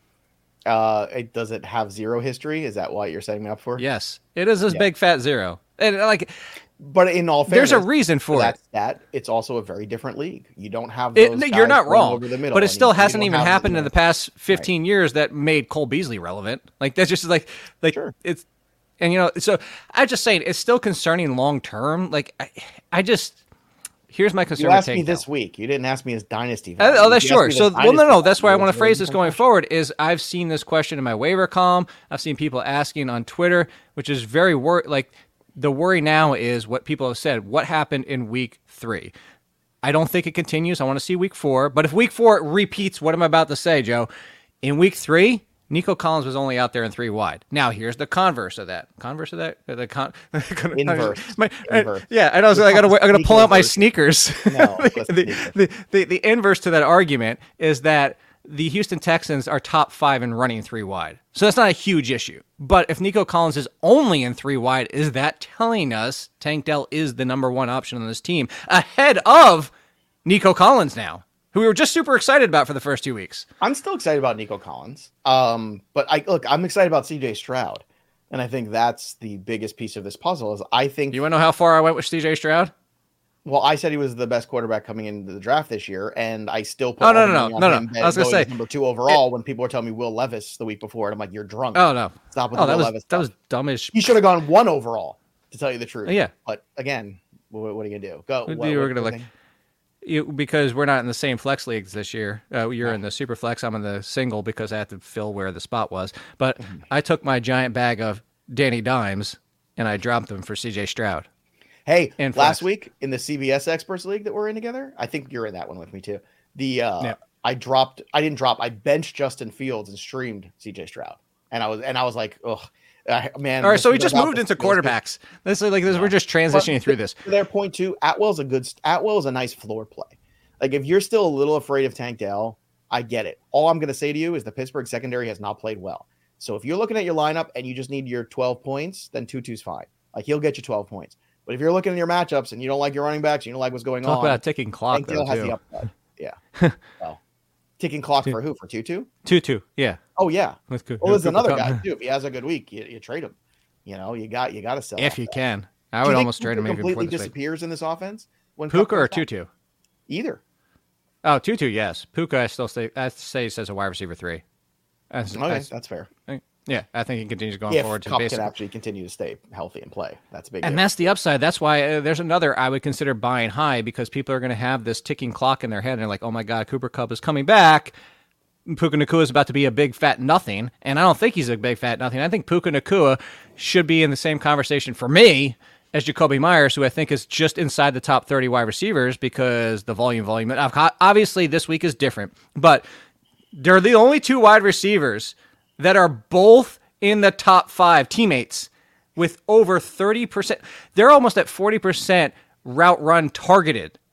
Uh, it, does it have zero history? Is that what you're setting me up for? Yes. It is this Yeah. big fat zero. And like, But in all fairness, there's a reason for that it. stat, it's also a very different league. You don't have It- those no, guys you're not going wrong, over the middle, but it and still you- you hasn't don't even have happened the- in the past fifteen years that made Cole Beasley relevant. Like that's just like like Sure. it's and you know so I'm just saying it's still concerning long term. Like I, I just here's my concern. You with asked me Tank this Dell. week. You didn't ask me as dynasty. Uh, value. oh, that's You asked sure. me So, the well, no, dynasty no. That's why I value. want to That's phrase really this going question. forward. Is I've seen this question in my waiver column. I've seen people asking on Twitter, which is very wor- like the worry now is what people have said. What happened in week three? I don't think it continues. I want to see week four. But if week four repeats what I'm about to say, Joe, in week three, Nico Collins was only out there in three wide. Now here's the converse of that. Converse of that. The con. Inverse. My, Inverse. Yeah, and I was like, I gotta, I gotta pull out my sneakers. No, the, the, the, the the inverse to that argument is that the Houston Texans are top five in running three wide. So that's not a huge issue. But if Nico Collins is only in three wide, is that telling us Tank Dell is the number one option on this team ahead of Nico Collins now, who we were just super excited about for the first two weeks? I'm still excited about Nico Collins. Um, but I look, I'm excited about C J Stroud, and I think that's the biggest piece of this puzzle. Is I think You want to know how far I went with C J Stroud? well, I said he was the best quarterback coming into the draft this year, and I still put Oh, no, all no, the no, money on no, no. him I was gonna going say- number two overall when people were telling me Will Levis the week before, and I'm like, you're drunk. Oh no, Stop with oh the that Will was Levis that stuff. was dumb as. He should have gone one overall, to tell you the truth. Yeah. But again, what, what are you gonna do? Go. You What, were what- gonna what like- thing? You, because we're not in the same flex leagues this year. Uh, you're in the super flex. I'm in the single because I had to fill where the spot was. But I took my giant bag of Danny Dimes and I dropped them for C J Stroud. Hey, And last flex. week in the C B S Experts League that we're in together, I think you're in that one with me too. The uh, Yeah. I dropped, I didn't drop, I benched Justin Fields and streamed C J Stroud, and I was, and I was like, oh, man. All right, this so we is just about moved the into Fields. quarterbacks. This is like this. We're just transitioning But through to- this. To their point too, Atwell's a good. Atwell is a nice floor play. Like if you're still a little afraid of Tank Dell, I get it. All I'm going to say to you is the Pittsburgh secondary has not played well. So if you're looking at your lineup and you just need your twelve points, then Tutu's fine. Like he'll get you twelve points. But if you're looking at your matchups and you don't like your running backs, you don't like what's going Talk on, about a ticking clock Tank though Dell has too. the upside. Yeah. Well, ticking clock for who? For Tutu? Two two. Yeah. Oh yeah. With Coo- Well, there's Cooper another Kupp. guy too. If he has a good week, you, you trade him. You know, you got you got to sell. If off you that. can, I Do would you think almost trade him Puka even before completely this week. disappears in this offense when Kupp Puka or comes back? Tutu? Either. Oh, Tutu, yes. Puka, I still say I say says a wide receiver three. As, Okay, as- that's fair. yeah, I think he continues going If forward to Kupp can basically. actually continue to stay healthy and play, that's a big. And difference. that's the upside. That's why uh, there's another I would consider buying high because people are going to have this ticking clock in their head and they're like, oh my God, Cooper Kupp is coming back. Puka Nacua is about to be a big fat nothing. And I don't think he's a big fat nothing. I think Puka Nacua should be in the same conversation for me as Jacoby Myers, who I think is just inside the top thirty wide receivers because the volume, volume. Obviously, this week is different, but they're the only two wide receivers that are both in the top five teammates with over thirty percent. They're almost at forty percent route run targeted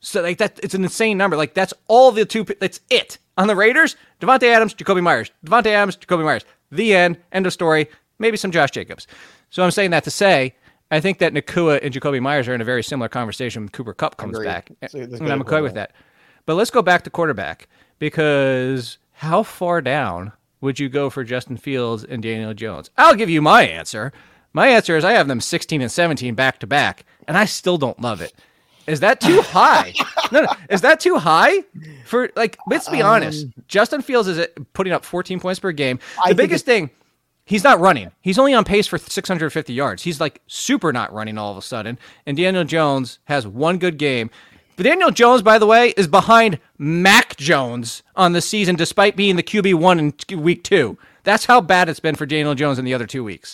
So like that, it's an insane number. Like that's all the two. That's it on the Raiders. Devontae Adams, Jacoby Myers. Devontae Adams, Jacoby Myers. The end. End of story. Maybe some Josh Jacobs. So I'm saying that to say, I think that Nakua and Jacoby Myers are in a very similar conversation when Cooper Kupp comes Agreed. back. So and I'm okay with that. that. But let's go back to quarterback, because how far down would you go for Justin Fields and Daniel Jones? I'll give you my answer. My answer is I have them sixteen and seventeen back to back, and I still don't love it. Is that too high? no, no. Is that too high? For like, let's be Um, honest. Justin Fields is putting up fourteen points per game. The I think biggest it's- thing, he's not running. He's only on pace for six hundred fifty yards. He's like super not running all of a sudden. And Daniel Jones has one good game. But Daniel Jones, by the way, is behind Mac Jones on the season, despite being the Q B one in week two. That's how bad it's been for Daniel Jones in the other two weeks.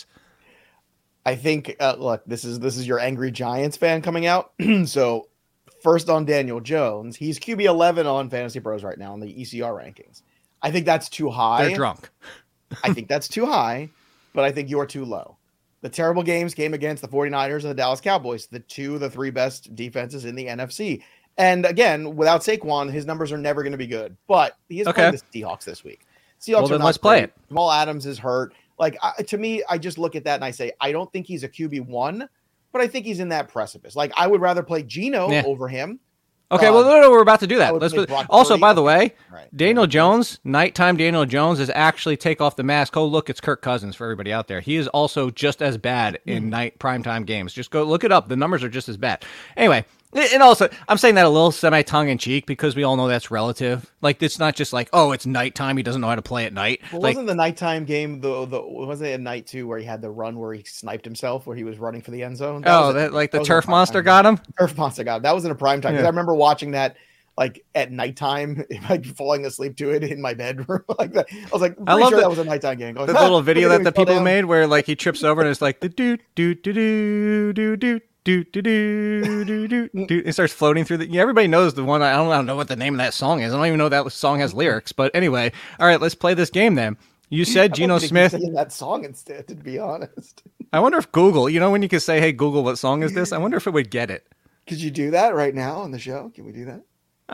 I think, uh, look, this is this is your angry Giants fan coming out. So first on Daniel Jones, he's Q B eleven on Fantasy Pros right now on the E C R rankings. I think that's too high. They're drunk. I think that's too high, but I think you're too low. The terrible games came against the 49ers and the Dallas Cowboys, the two of the three best defenses in the N F C. And again, without Saquon, his numbers are never going to be good. But he is Okay. playing the Seahawks this week. Seahawks Well, are then not let's play great. it. Jamal Adams is hurt. Like I, to me, I just look at that and I say, I don't think he's a Q B one, but I think he's in that precipice. Like I would rather play Geno Yeah. over him. Okay, Uh, well, no, no, we're about to do I that. would Let's play put, Brock also, Purdy. by the way, Right. Daniel Jones, nighttime Daniel Jones is actually take off the mask. Oh, look, it's Kirk Cousins for everybody out there. He is also just as bad Hmm. in night primetime games. Just go look it up. The numbers are just as bad. Anyway, and also, I'm saying that a little semi-tongue-in-cheek because we all know that's relative. Like, it's not just like, oh, it's nighttime. He doesn't know how to play at night. Well, like, wasn't the nighttime game the the wasn't it a night two where he had the run where he sniped himself where he was running for the end zone? That oh, was a- that like the was in a turf prime monster time. got him? Turf monster got him. That was in a prime time. 'Cause Yeah. I remember watching that like at nighttime, like falling asleep to it in my bedroom like that. I was like, I pretty love sure the- that was a nighttime game. Going, The "Ah, little look video at that him, the he fell people down." made where like he trips over and it's like the do do do do do do do do do do do do. It starts floating through the. Yeah, everybody knows the one. I don't, I don't know what the name of that song is. I don't even know that song has lyrics. But anyway, all right, let's play this game then. You said I Geno wanted to keep Smith. singing that song instead, to be honest. I wonder if Google. You know when you can say, "Hey Google, what song is this?" I wonder if it would get it. Could you do that right now on the show? Can we do that?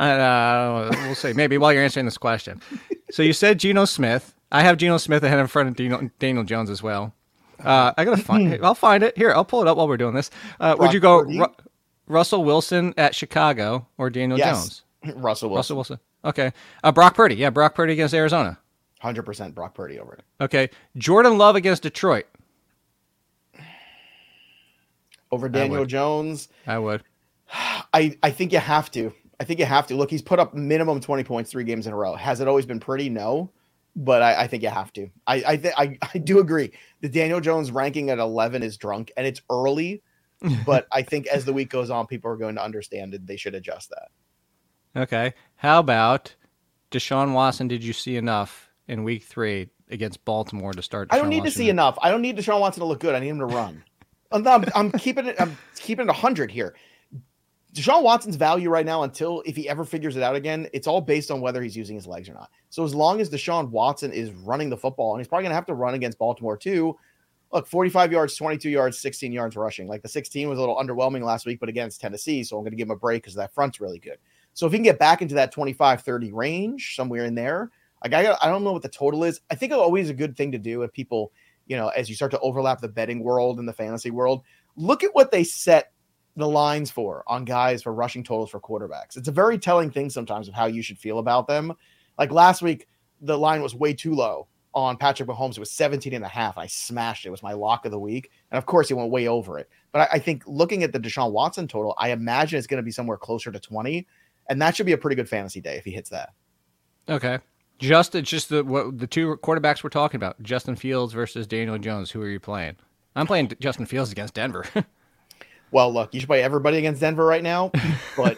Uh, we'll see. Maybe while you're answering this question. So you said Geno Smith. I have Geno Smith ahead in front of Daniel, Daniel Jones as well. Uh, I gotta find. I'll find it here. I'll pull it up while we're doing this. Uh, would Brock you go Purdy? Ru- Russell Wilson at Chicago or Daniel Yes. Jones? Russell Wilson. Russell Wilson. Okay. Uh, Brock Purdy. Yeah, Brock Purdy against Arizona. one hundred percent Brock Purdy over it. Okay. Jordan Love against Detroit. Over Daniel would. Jones. I would. I, I think you have to. I think you have to. Look, he's put up minimum twenty points three games in a row. Has it always been pretty? No. But I, I think you have to. I I, th- I I do agree. The Daniel Jones ranking at eleven is drunk, and it's early. But I think as the week goes on, people are going to understand it. They should adjust that. Okay. How about Deshaun Watson? Did you see enough in week three against Baltimore to start? I don't Deshaun need to Watson? see enough. I don't need Deshaun Watson to look good. I need him to run. I'm, I'm, I'm keeping it. I'm keeping it one hundred here. Deshaun Watson's value right now, until if he ever figures it out again, it's all based on whether he's using his legs or not. So as long as Deshaun Watson is running the football, and he's probably going to have to run against Baltimore too. Look, forty-five yards, twenty-two yards, sixteen yards rushing. Like the sixteen was a little underwhelming last week, but against Tennessee, so I'm going to give him a break because that front's really good. So if he can get back into that twenty-five thirty range, somewhere in there, like I, got, I don't know what the total is. I think it's always a good thing to do if people, you know, as you start to overlap the betting world and the fantasy world, look at what they set the lines for on guys for rushing totals for quarterbacks. It's a very telling thing sometimes of how you should feel about them. Like last week, the line was way too low on Patrick Mahomes. It was seventeen and a half. I smashed it. It was my lock of the week. And of course he went way over it. But I, I think looking at the Deshaun Watson total, I imagine it's going to be somewhere closer to twenty. And that should be a pretty good fantasy day if he hits that. Okay. Just it's just the what the two quarterbacks we're talking about, Justin Fields versus Daniel Jones. Who are you playing? I'm playing Justin Fields against Denver. Well, look, you should play everybody against Denver right now. But,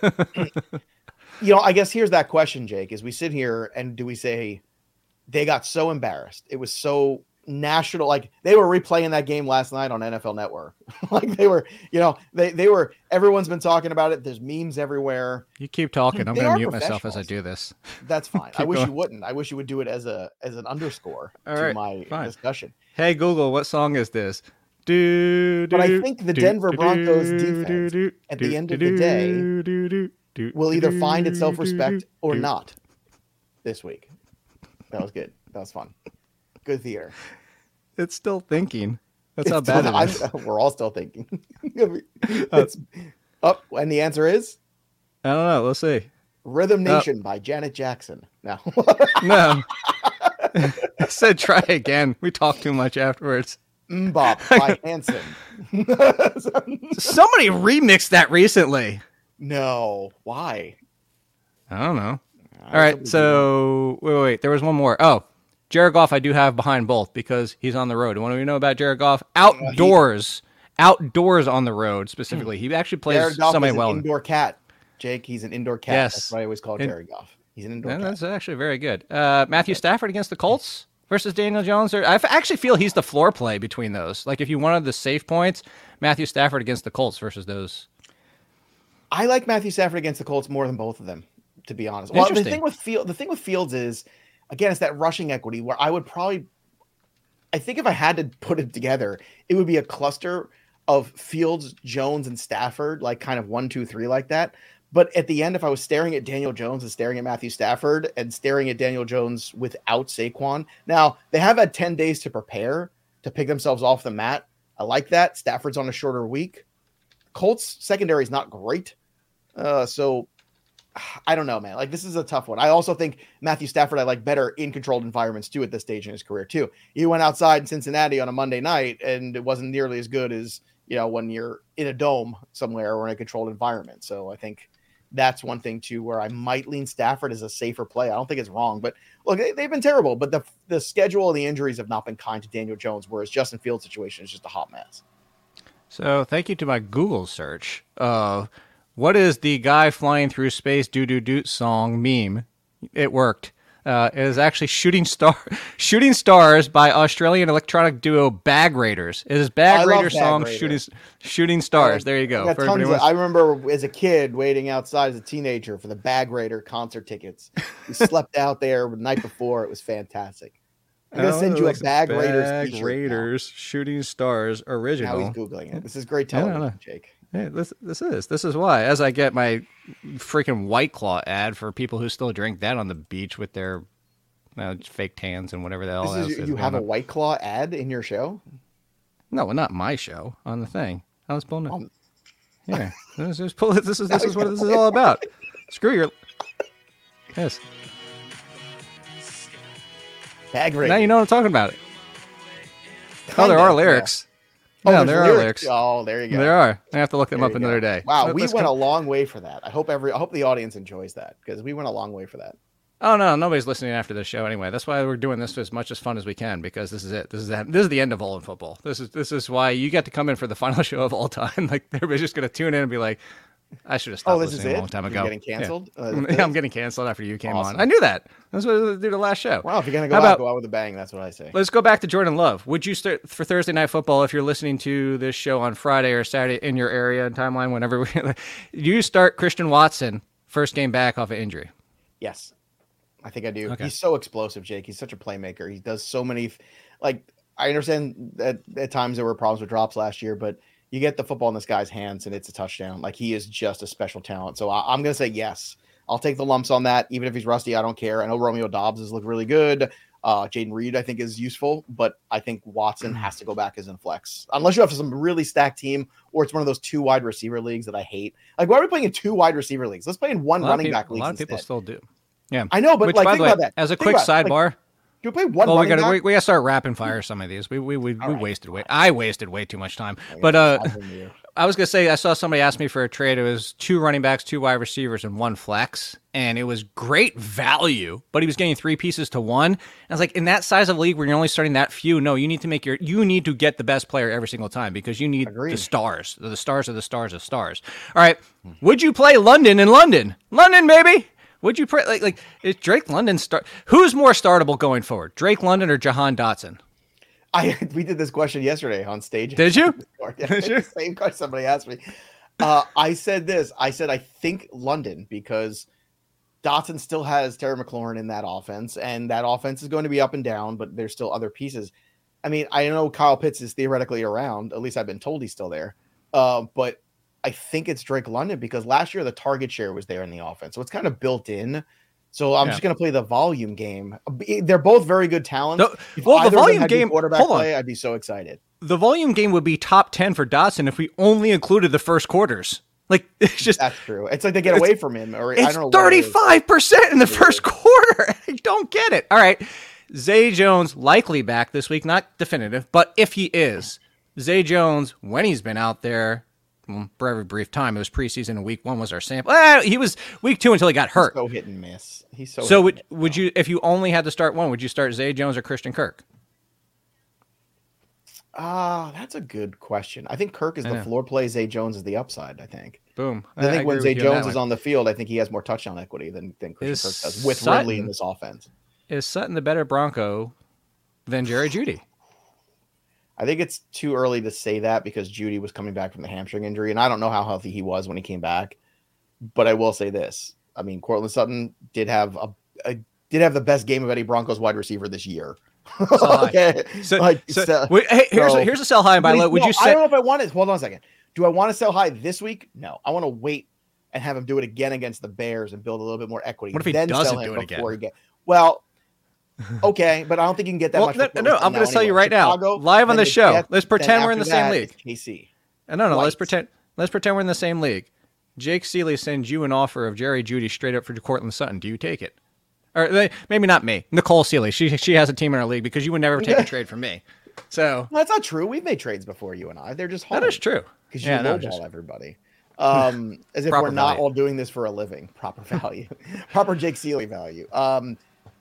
you know, I guess here's that question, Jake, is we sit here and do we say they got so embarrassed? It was so national. Like they were replaying that game last night on N F L Network. Like they were, you know, they, they were, everyone's been talking about it. There's memes everywhere. You keep talking. I'm They going to are mute myself as I professionals. do this. That's fine. I Keep wish going. you wouldn't. I wish you would do it as a, as an underscore All to right, my fine. discussion. Hey Google, what song is this? Do, But I do, think the do, Denver do, Broncos do, defense, do, at do, the end do, of the day, do, do, do, will either find its self-respect or not this week. That was good. That was fun. Good theater. It's still thinking. That's how It's bad still- it is. I'm- we're all still thinking. It's up, and the answer is I don't know. Let's see. Rhythm Nation by Janet Jackson. No. No. I said try again. We talked too much afterwards. Mbop by Hanson. Somebody remixed that recently. No. Why? I don't know. All right. So wait, wait, wait. There was one more. Oh, Jared Goff. I do have behind both because he's on the road. What do we know about Jared Goff? Outdoors, outdoors on the road specifically. He actually plays Jared Goff somebody is an well. indoor cat. Jake, he's an indoor cat. Yes. That's what I always call In- Jared Goff. He's an indoor Yeah, cat. that's actually very good. Uh, Matthew Stafford against the Colts versus Daniel Jones. Or, I f- actually feel he's the floor play between those. Like if you wanted the safe points, Matthew Stafford against the Colts versus those. I like Matthew Stafford against the Colts more than both of them, to be honest. Well, the Interesting. thing with Field, the thing with Fields is, again, it's that rushing equity where I would probably, I think if I had to put it together, it would be a cluster of Fields, Jones, and Stafford, like kind of one, two, three, like that. But at the end, if I was staring at Daniel Jones and staring at Matthew Stafford and staring at Daniel Jones without Saquon, now they have had ten days to prepare to pick themselves off the mat. I like that. Stafford's on a shorter week. Colts secondary is not great. Uh, so I don't know, man. Like this is a tough one. I also think Matthew Stafford I like better in controlled environments too at this stage in his career too. He went outside in Cincinnati on a Monday night and it wasn't nearly as good as, you know, when you're in a dome somewhere or in a controlled environment. So I think that's one thing too, where I might lean Stafford as a safer play. I don't think it's wrong, but look, they, they've been terrible, but the, the schedule and the injuries have not been kind to Daniel Jones, whereas Justin Fields' situation is just a hot mess. So thank you to my Google search. Uh, what is the guy flying through space doo doo doot song meme? It worked. Uh, it is actually Shooting Star, Shooting Stars by Australian electronic duo Bag Raiders. It is Bag I love Raider Bag song Raider. Shooting Shooting Stars. There you I, go. got For tons everybody of- who I wants- remember as a kid waiting outside as a teenager for the Bag Raider concert tickets. We slept out there the night before. It was fantastic. I'm gonna Oh, send you a like Bag Bag Raiders t-shirt Raiders Shooting Stars now. original. Now he's googling it. This is great I don't television, know. Jake. Hey, this this is this is why. As I get my freaking White Claw ad for people who still drink that on the beach with their uh, fake tans and whatever the hell This else is, is you going have a on. White Claw ad in your show? No, well, not my show. On the thing, I was pulling it. Um, Yeah, this is pull it. This is this is what this is all about. Screw your. Yes. Bag Raider. Now you know what I'm talking about. Oh, Kinda, there are yeah. lyrics. Oh, No, there's there are lyrics. Oh, there you go. There are. I have to look them There up you another go. day. Wow, Let- we let's went come- a long way for that. I hope every I hope the audience enjoys that because we went a long way for that. Oh no, nobody's listening after this show anyway. That's why we're doing this as much as fun as we can because this is it. This is the, this is the end of all in football. This is this is why you get to come in for the final show of all time. Like everybody's just gonna tune in and be like, I should have stopped Oh, this is listening it? a long time You're ago. getting canceled? Yeah. Uh, yeah, I'm getting canceled after you came Awesome. on. I knew that. That's what I did the last show. Wow, if you're gonna go How out, about- go out with a bang. That's what I say. Let's go back to Jordan Love. Would you start for Thursday Night Football if you're listening to this show on Friday or Saturday in your area and timeline, whenever we, you start Christian Watson first game back off of injury? Yes, I think I do. Okay. He's so explosive, Jake. He's such a playmaker. He does so many. Like I understand that at times there were problems with drops last year, but you get the football in this guy's hands and it's a touchdown. Like he is just a special talent. So I, I'm gonna say yes. I'll take the lumps on that. Even if he's rusty, I don't care. I know Romeo Dobbs has looked really good. Uh, Jaden Reed, I think, is useful, but I think Watson has to go back as in flex. Unless you have some really stacked team or it's one of those two wide receiver leagues that I hate. Like, why are we playing in two wide receiver leagues? Let's play in one A lot of running people- back A league. lot of people still do. Yeah, I know, but Which, like, by think the way, about that. as a Think quick about it. Like, sidebar. do we play one Well, we running gotta back? we, we gotta start rapid fire some of these. We we we, we right. wasted way. I wasted way too much time. I But guess uh, it's not you. I was gonna say I saw somebody ask me for a trade. It was two running backs, two wide receivers, and one flex, and it was great value. But he was getting three pieces to one. And I was like, in that size of league where you're only starting that few, no, you need to make your you need to get the best player every single time because you need Agreed. the stars. The stars are the stars of stars. All right, would you play London in London? London, baby. Would you play like like is Drake London start? Who's more startable going forward, Drake London or Jahan Dotson? I we did this question yesterday on stage. Did you? Yeah, Did you? Same question somebody asked me. Uh, I said this. I said I think London because Dotson still has Terry McLaurin in that offense, and that offense is going to be up and down, but there's still other pieces. I mean, I know Kyle Pitts is theoretically around. At least I've been told he's still there. Uh, but I think it's Drake London because last year the target share was there in the offense. So it's kind of built in. So I'm Yeah. just going to play the volume game. They're both very good talents. No, If well, the either of them volume had good game- quarterback hold on. play, I'd be so excited. The volume game would be top ten for Dotson if we only included the first quarters. Like, it's just That's true. It's like they get away from him, or I it's don't know. what it is. thirty-five percent in the first quarter. I don't get it. All right. Zay Jones likely back this week, not definitive, but if he is, Zay Jones, when he's been out there, well, for every brief time, it was preseason and week one was our sample. Eh, he was week two until he got hurt. So hit and miss. He's so. So hit would and miss. would you, if you only had to start one, would you start Zay Jones or Christian Kirk? Ah, that's a good question. I think Kirk is I the know. floor play. Zay Jones is the upside. I think. Boom. I think when agree Zay with you on Jones that is one. on the field, I think he has more touchdown equity than than Christian Is Kirk does with Sutton- Ridley in this offense. Is Sutton the better Bronco than Jerry Jeudy? I think it's too early to say that because Judy was coming back from the hamstring injury, and I don't know how healthy he was when he came back. But I will say this: I mean, Cortland Sutton did have a, a did have the best game of any Broncos wide receiver this year. high. okay, So, like, so- so- wait, hey, here's so- a, here's a sell high by But low. he- Would no, you I say? don't know if I want it. Hold on a second. Do I want to sell high this week? No, I want to wait and have him do it again against the Bears and build a little bit more equity. What if he then doesn't sell him do it again? before he get well? Okay, but I don't think you can get that Well, much. no, for no, Cortland I'm now going to tell you anyway. right now, Chicago, live on then the show. Jets, Let's then pretend we're in the after same that, league. it's K C. No, no, no. Let's Twice. pretend. Let's pretend we're in the same league. Jake Seeley sends you an offer of Jerry Jeudy straight up for Cortland Sutton. Do you take it? Or they, maybe not me, Nicole Seeley. She she has a team in our league because you would never take a trade from me. So No, that's not true. We've made trades before, you and I. They're just hard. that is true. Because you Yeah, no, lowball just- everybody. Um, as if Proper we're not value. all doing this for a living. Proper value. Proper Jake Seeley value. Um,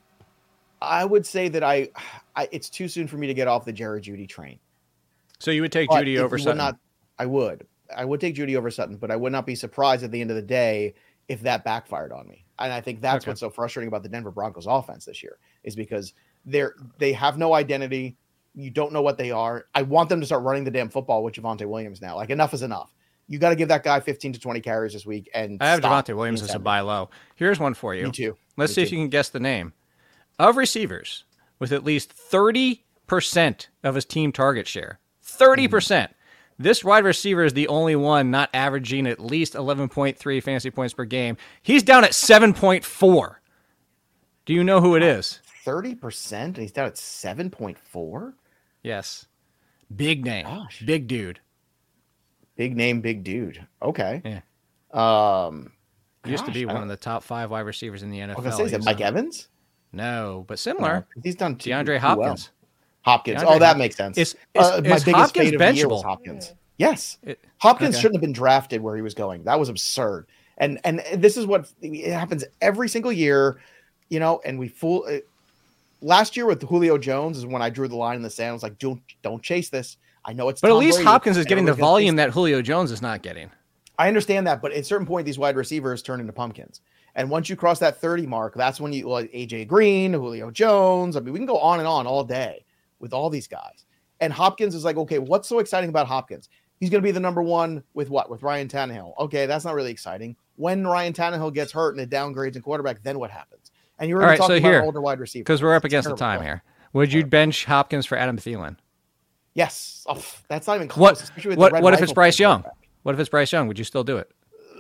I would say that I, I, it's too soon for me to get off the Jerry Jeudy train. So you would take But Judy if over you would Sutton. Not, I would. I would take Judy over Sutton, but I would not be surprised at the end of the day if that backfired on me. And I think that's Okay. what's so frustrating about the Denver Broncos offense this year is because they're they have no identity. You don't know what they are. I want them to start running the damn football with Javonte Williams now. Like enough is enough. You got to give that guy fifteen to twenty carries this week. And I have stop Javonte Williams being as a seven. buy low. Here's one for you. Me too. Let's Me see if too. you can guess the name. Of receivers with at least thirty percent of his team target share, thirty percent. This wide receiver is the only one not averaging at least eleven point three fantasy points per game. He's down at seven point four. Do you know who it is? thirty percent and he's down at seven point four. Yes. Big name. Gosh. Big dude. Big name, big dude. Okay. Yeah. Um, Used to gosh, be I one don't- of the top five wide receivers in the N F I L. was gonna say, is He it was Mike on- Evans? No, but similar. No, he's done too, DeAndre too Hopkins. well. Hopkins. DeAndre oh, that Hopkins. makes sense. Is- is- uh, my is biggest Hopkins fade of the year was benchable? Hopkins. Yes, It- Hopkins okay. shouldn't have been drafted where he was going. That was absurd. And and this is what it happens every single year, you know. And we fool. Uh, last year with Julio Jones is when I drew the line in the sand. I was like, don't don't chase this. I know it's. But at Tom least Brady, Hopkins is and getting the everyone's gonna chase volume that Julio Jones is not getting. I understand that, but at a certain point, these wide receivers turn into pumpkins. And once you cross that thirty mark, that's when you like A J Green, Julio Jones. I mean, we can go on and on all day with all these guys. And Hopkins is like, okay, what's so exciting about Hopkins? He's going to be the number one with what? With Ryan Tannehill. Okay, that's not really exciting. When Ryan Tannehill gets hurt and it downgrades in quarterback, then what happens? And you're All already right, so talking about here, older wide receivers. Because we're up It's against the terrible time point. here. Would you bench Hopkins for Adam Thielen? Yes. Oh, that's not even close. What? especially with the What? red What if it's rifle Bryce Young? quarterback. What if it's Bryce Young? Would you still do it?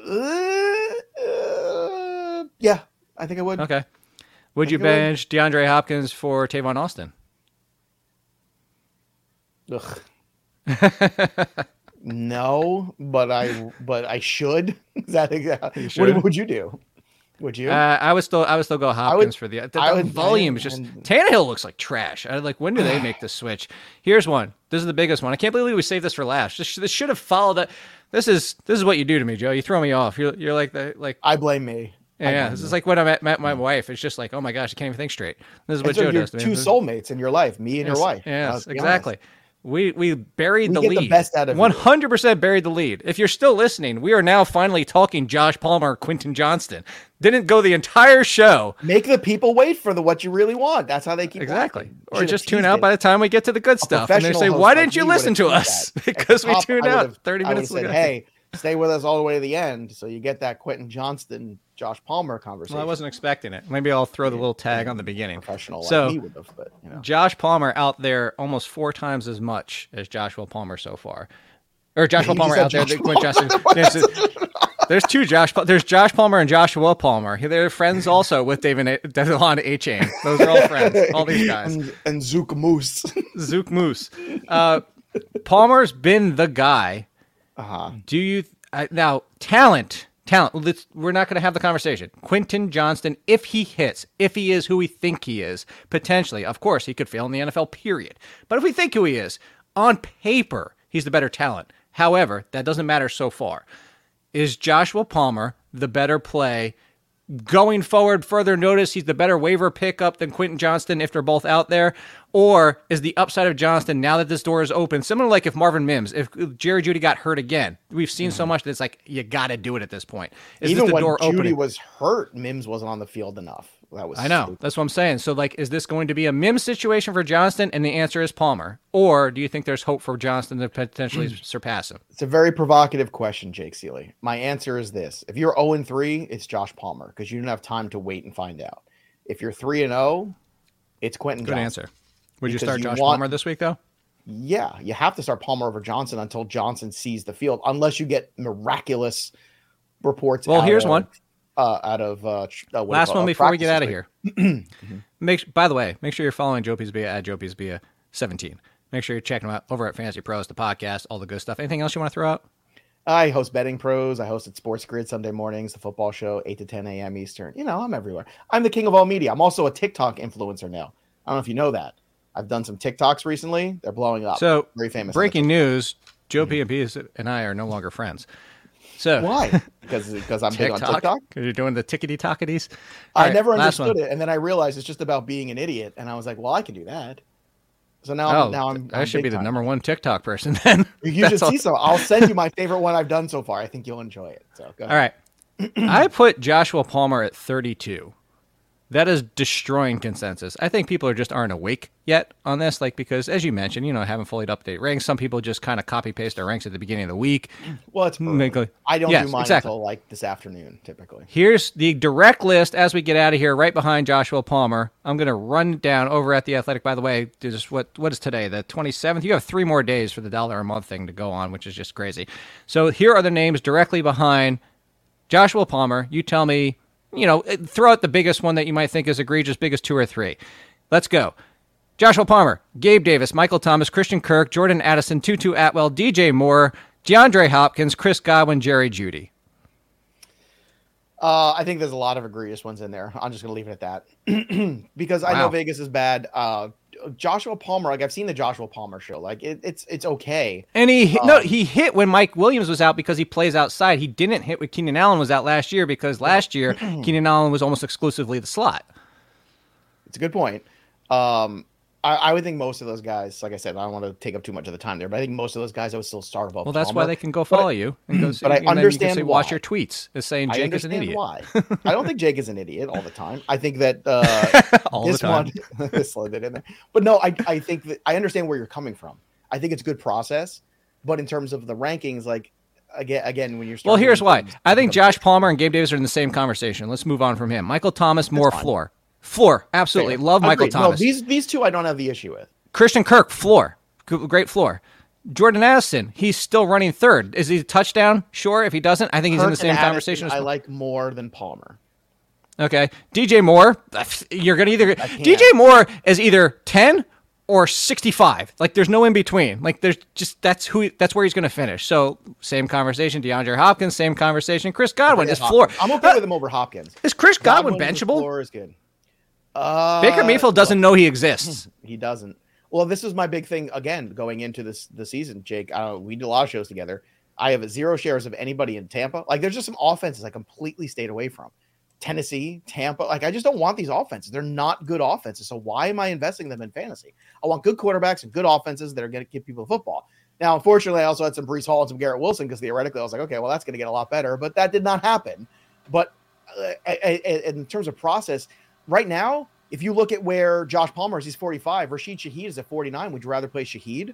Uh, uh, yeah, I think I would. Okay. Would you think I would. bench DeAndre Hopkins for Tavon Austin? Ugh. No, but I but I should. Is that exactly should. what would you do? Would you? Uh, I would still, I would still go Hopkins for the. The, I the would- volume is just and- Tannehill looks like trash. I like when do they make the switch? Here's one. This is the biggest one. I can't believe we saved this for last. This, this should have followed that. This is this is what you do to me, Joe. You throw me off. You're you're like the like. I blame me. Yeah, I yeah. blame This is me. like when I met, met my wife. It's just like, oh my gosh, I can't even think straight. This is And what so Joe you're does to me. two This is- soulmates in your life, me and Yes, your wife. Yes, Let's be exactly. honest. We we buried We the get the lead. best out of you. one hundred percent buried the lead. If you're still listening, we are now finally talking Josh Palmer, Quentin Johnston. Didn't go the entire show. Make the people wait for the what you really want. That's how they keep Exactly. watching. Or Should've just tune teased out it. by the time we get to the good stuff. And they professional say, host why like didn't you me would've listen to teased us? that. At Because the we top, tuned I out would've- thirty I would've minutes said, ago. hey, stay with us all the way to the end so you get that Quentin Johnston, Josh Palmer conversation. Well, I wasn't expecting it. Maybe I'll throw the little tag on the beginning. professional So, like me would have, but you know. Josh Palmer out there almost four times as much as Joshua Palmer so far. Or Joshua You Palmer said out there. Josh that Quint Johnston. There's, there's two Josh. There's Josh Palmer and Joshua Palmer. They're friends also with David A- Delon A-Chain. Those are all friends. All these guys. And, and Zook Moose. Zook Moose. Uh, Palmer's been the guy. Uh-huh. Do you uh, now talent? Talent. Let's, we're not going to have the conversation. Quentin Johnston, if he hits, if he is who we think he is, potentially, of course, he could fail in the N F L. Period. But if we think who he is, on paper, he's the better talent. However, that doesn't matter so far. Is Joshua Palmer the better play? Going forward, further notice he's the better waiver pickup than Quentin Johnston if they're both out there? Or is the upside of Johnston, now that this door is open, similar like if Marvin Mims, if Jerry Jeudy got hurt again, we've seen mm-hmm. so much that it's like, you got to do it at this point. Is Even this the when door Jeudy opening? was hurt, Mims wasn't on the field enough. That was I know. stupid. That's what I'm saying. So, like, is this going to be a Mims situation for Johnston? And the answer is Palmer. Or do you think there's hope for Johnston to potentially surpass him? It's a very provocative question, Jake Seeley. My answer is this. If you're oh and three, it's Josh Palmer because you didn't have time to wait and find out. If you're three and oh, it's Quentin Good Johnston. answer. Would you Because start you Josh want- Palmer this week, though? Yeah, you have to start Palmer over Johnson until Johnson sees the field, unless you get miraculous reports. Well, out here's of, one. Uh, out of uh, tr- uh, what do you Last call it? one Uh, before we get practice out of this here. week. Make By the way, make sure you're following Joe Pisbia at Joe Pisbia seventeen. Make sure you're checking him out over at Fantasy Pros, the podcast, all the good stuff. Anything else you want to throw out? I host Betting Pros. I host at Sports Grid Sunday mornings, the football show, eight to ten a.m. Eastern. You know, I'm everywhere. I'm the king of all media. I'm also a TikTok influencer now. I don't know if you know that. I've done some TikToks recently. They're blowing up. So, very famous. breaking news, Joe P and P and I are no longer friends. So Why? Because because I'm big on TikTok? Because you're doing the tickety-tocketies? I Right, never last understood one. it. And then I realized it's just about being an idiot. And I was like, well, I can do that. So now, Oh, I'm, now I'm. I I'm should be big the time. number one TikTok person then. You That's should all. see so. I'll send you my favorite one I've done so far. I think you'll enjoy it. So go All ahead. right. I put Joshua Palmer at thirty-two. That is destroying consensus. I think people are just aren't awake yet on this, like because as you mentioned, you know, haven't fully updated ranks. Some people just kind of copy paste their ranks at the beginning of the week. Well, it's early. Make a- I don't Yes, do mine exactly. until like this afternoon, typically. Here's the direct list as we get out of here, right behind Joshua Palmer. I'm going to run down over at The Athletic. By the way, just what what is today? The twenty-seventh? You have three more days for the dollar a month thing to go on, which is just crazy. So here are the names directly behind Joshua Palmer. You tell me, you know, throw out the biggest one that you might think is egregious, biggest two or three. Let's go. Joshua Palmer, Gabe Davis, Michael Thomas, Christian Kirk, Jordan Addison, Tutu Atwell, D J Moore, DeAndre Hopkins, Chris Godwin, Jerry Jeudy. Uh, I think there's a lot of egregious ones in there. I'm just going to leave it at that because I know Wow. Vegas is bad. Uh, Joshua Palmer, like I've seen the Joshua Palmer show. Like it, it's it's okay. And he hit, no, Um, he hit when Mike Williams was out because he plays outside. He didn't hit when Keenan Allen was out last year because last year Keenan Allen was almost exclusively the slot. It's a good point. Um, I, I would think most of those guys, like I said, I don't want to take up too much of the time there, but I think most of those guys I would still start above. Well, that's Palmer. why they can go But I- follow you and go. See, but I and then you can understand say, watch why. your tweets as saying I Jake is an understand idiot. why. I don't think Jake is an idiot all the time. I think that uh, All the this time. one slid it in there. But no, I, I think that I understand where you're coming from. I think it's good process, but in terms of the rankings, like again, again when you're Well, starting here's to- why. I think Josh Palmer and Gabe Davis are in the same conversation. Let's move on from him. Michael Thomas, more fine. floor. Floor, absolutely. Fair. Love Michael Agreed. Thomas. No, these these two I don't have the issue with. Christian Kirk, floor. G- Great floor. Jordan Addison, he's still running third. Is he a touchdown? Sure. If he doesn't, I think he's in the Kirk same and conversation. Addison as I like more than Palmer. Okay. D J Moore, you're going to either can't. D J Moore is either ten or sixty-five. Like there's no in between. Like there's just that's who that's where he's going to finish. So, same conversation DeAndre Hopkins, same conversation Chris Godwin, Yeah, this floor. Hopkins. I'm okay Uh, with him over Hopkins. Is Chris Godwin Godwin's benchable? Floor is good. Uh, Baker Mayfield doesn't know he exists. He doesn't. Well, this is my big thing again going into this the season, Jake. I don't, we did a lot of shows together. I have zero shares of anybody in Tampa. Like, there's just some offenses I completely stayed away from. Tennessee, Tampa. Like, I just don't want these offenses. They're not good offenses. So why am I investing them in fantasy? I want good quarterbacks and good offenses that are going to give people football. Now, unfortunately, I also had some Breece Hall and some Garrett Wilson because theoretically I was like, okay, well, that's going to get a lot better. But that did not happen. But uh, I- I- in terms of process, right now, if you look at where Josh Palmer is, he's forty-five. Rashid Shaheed is at forty-nine. Would you rather play Shaheed?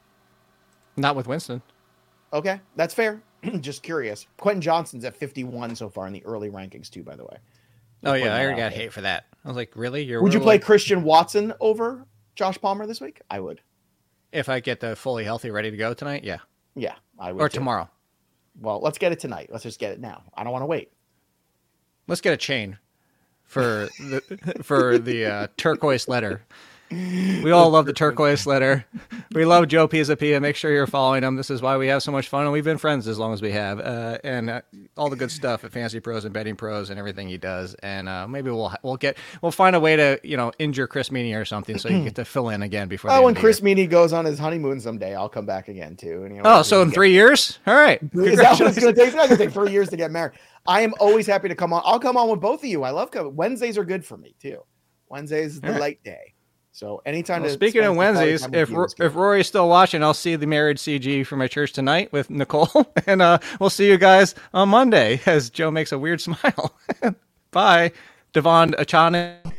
Not with Winston. Okay, that's fair. Just curious. Quentin Johnston's at fifty-one so far in the early rankings too, by the way. Oh putting yeah, I that already out got there. hate for that. I was like, really? You're Would you really- play Christian Watson over Josh Palmer this week? I would. if I get the fully healthy ready to go tonight? Yeah. Yeah, I would. Or too. tomorrow. Well, let's get it tonight. Let's just get it now. I don't want to wait. Let's get a chain for the for the uh, turquoise letter. We all love the turquoise letter. We love Joe Pizzapia. Make sure you're following him. This is why we have so much fun, and we've been friends as long as we have. Uh, and uh, all the good stuff at Fantasy Pros and Betting Pros and everything he does. And uh, maybe we'll we'll get we'll find a way to you know injure Chris Meany or something so you get to fill in again before. Oh, the when end of Chris the year. Meany goes on his honeymoon someday, I'll come back again too. And, you know, Oh, so in three years? All right. Is that what it's going to take? It's not going to take three years to get married. I am always happy to come on. I'll come on with both of you. I love coming. Wednesdays are good for me too. Wednesdays is the All right. light day. So anytime. Well, to speaking spend of quality Wednesdays, time with if you Ro- is good. if Rory's still watching, I'll see the married C G from my church tonight with Nicole, and uh, we'll see you guys on Monday as Joe makes a weird smile. Bye, Devon Achane.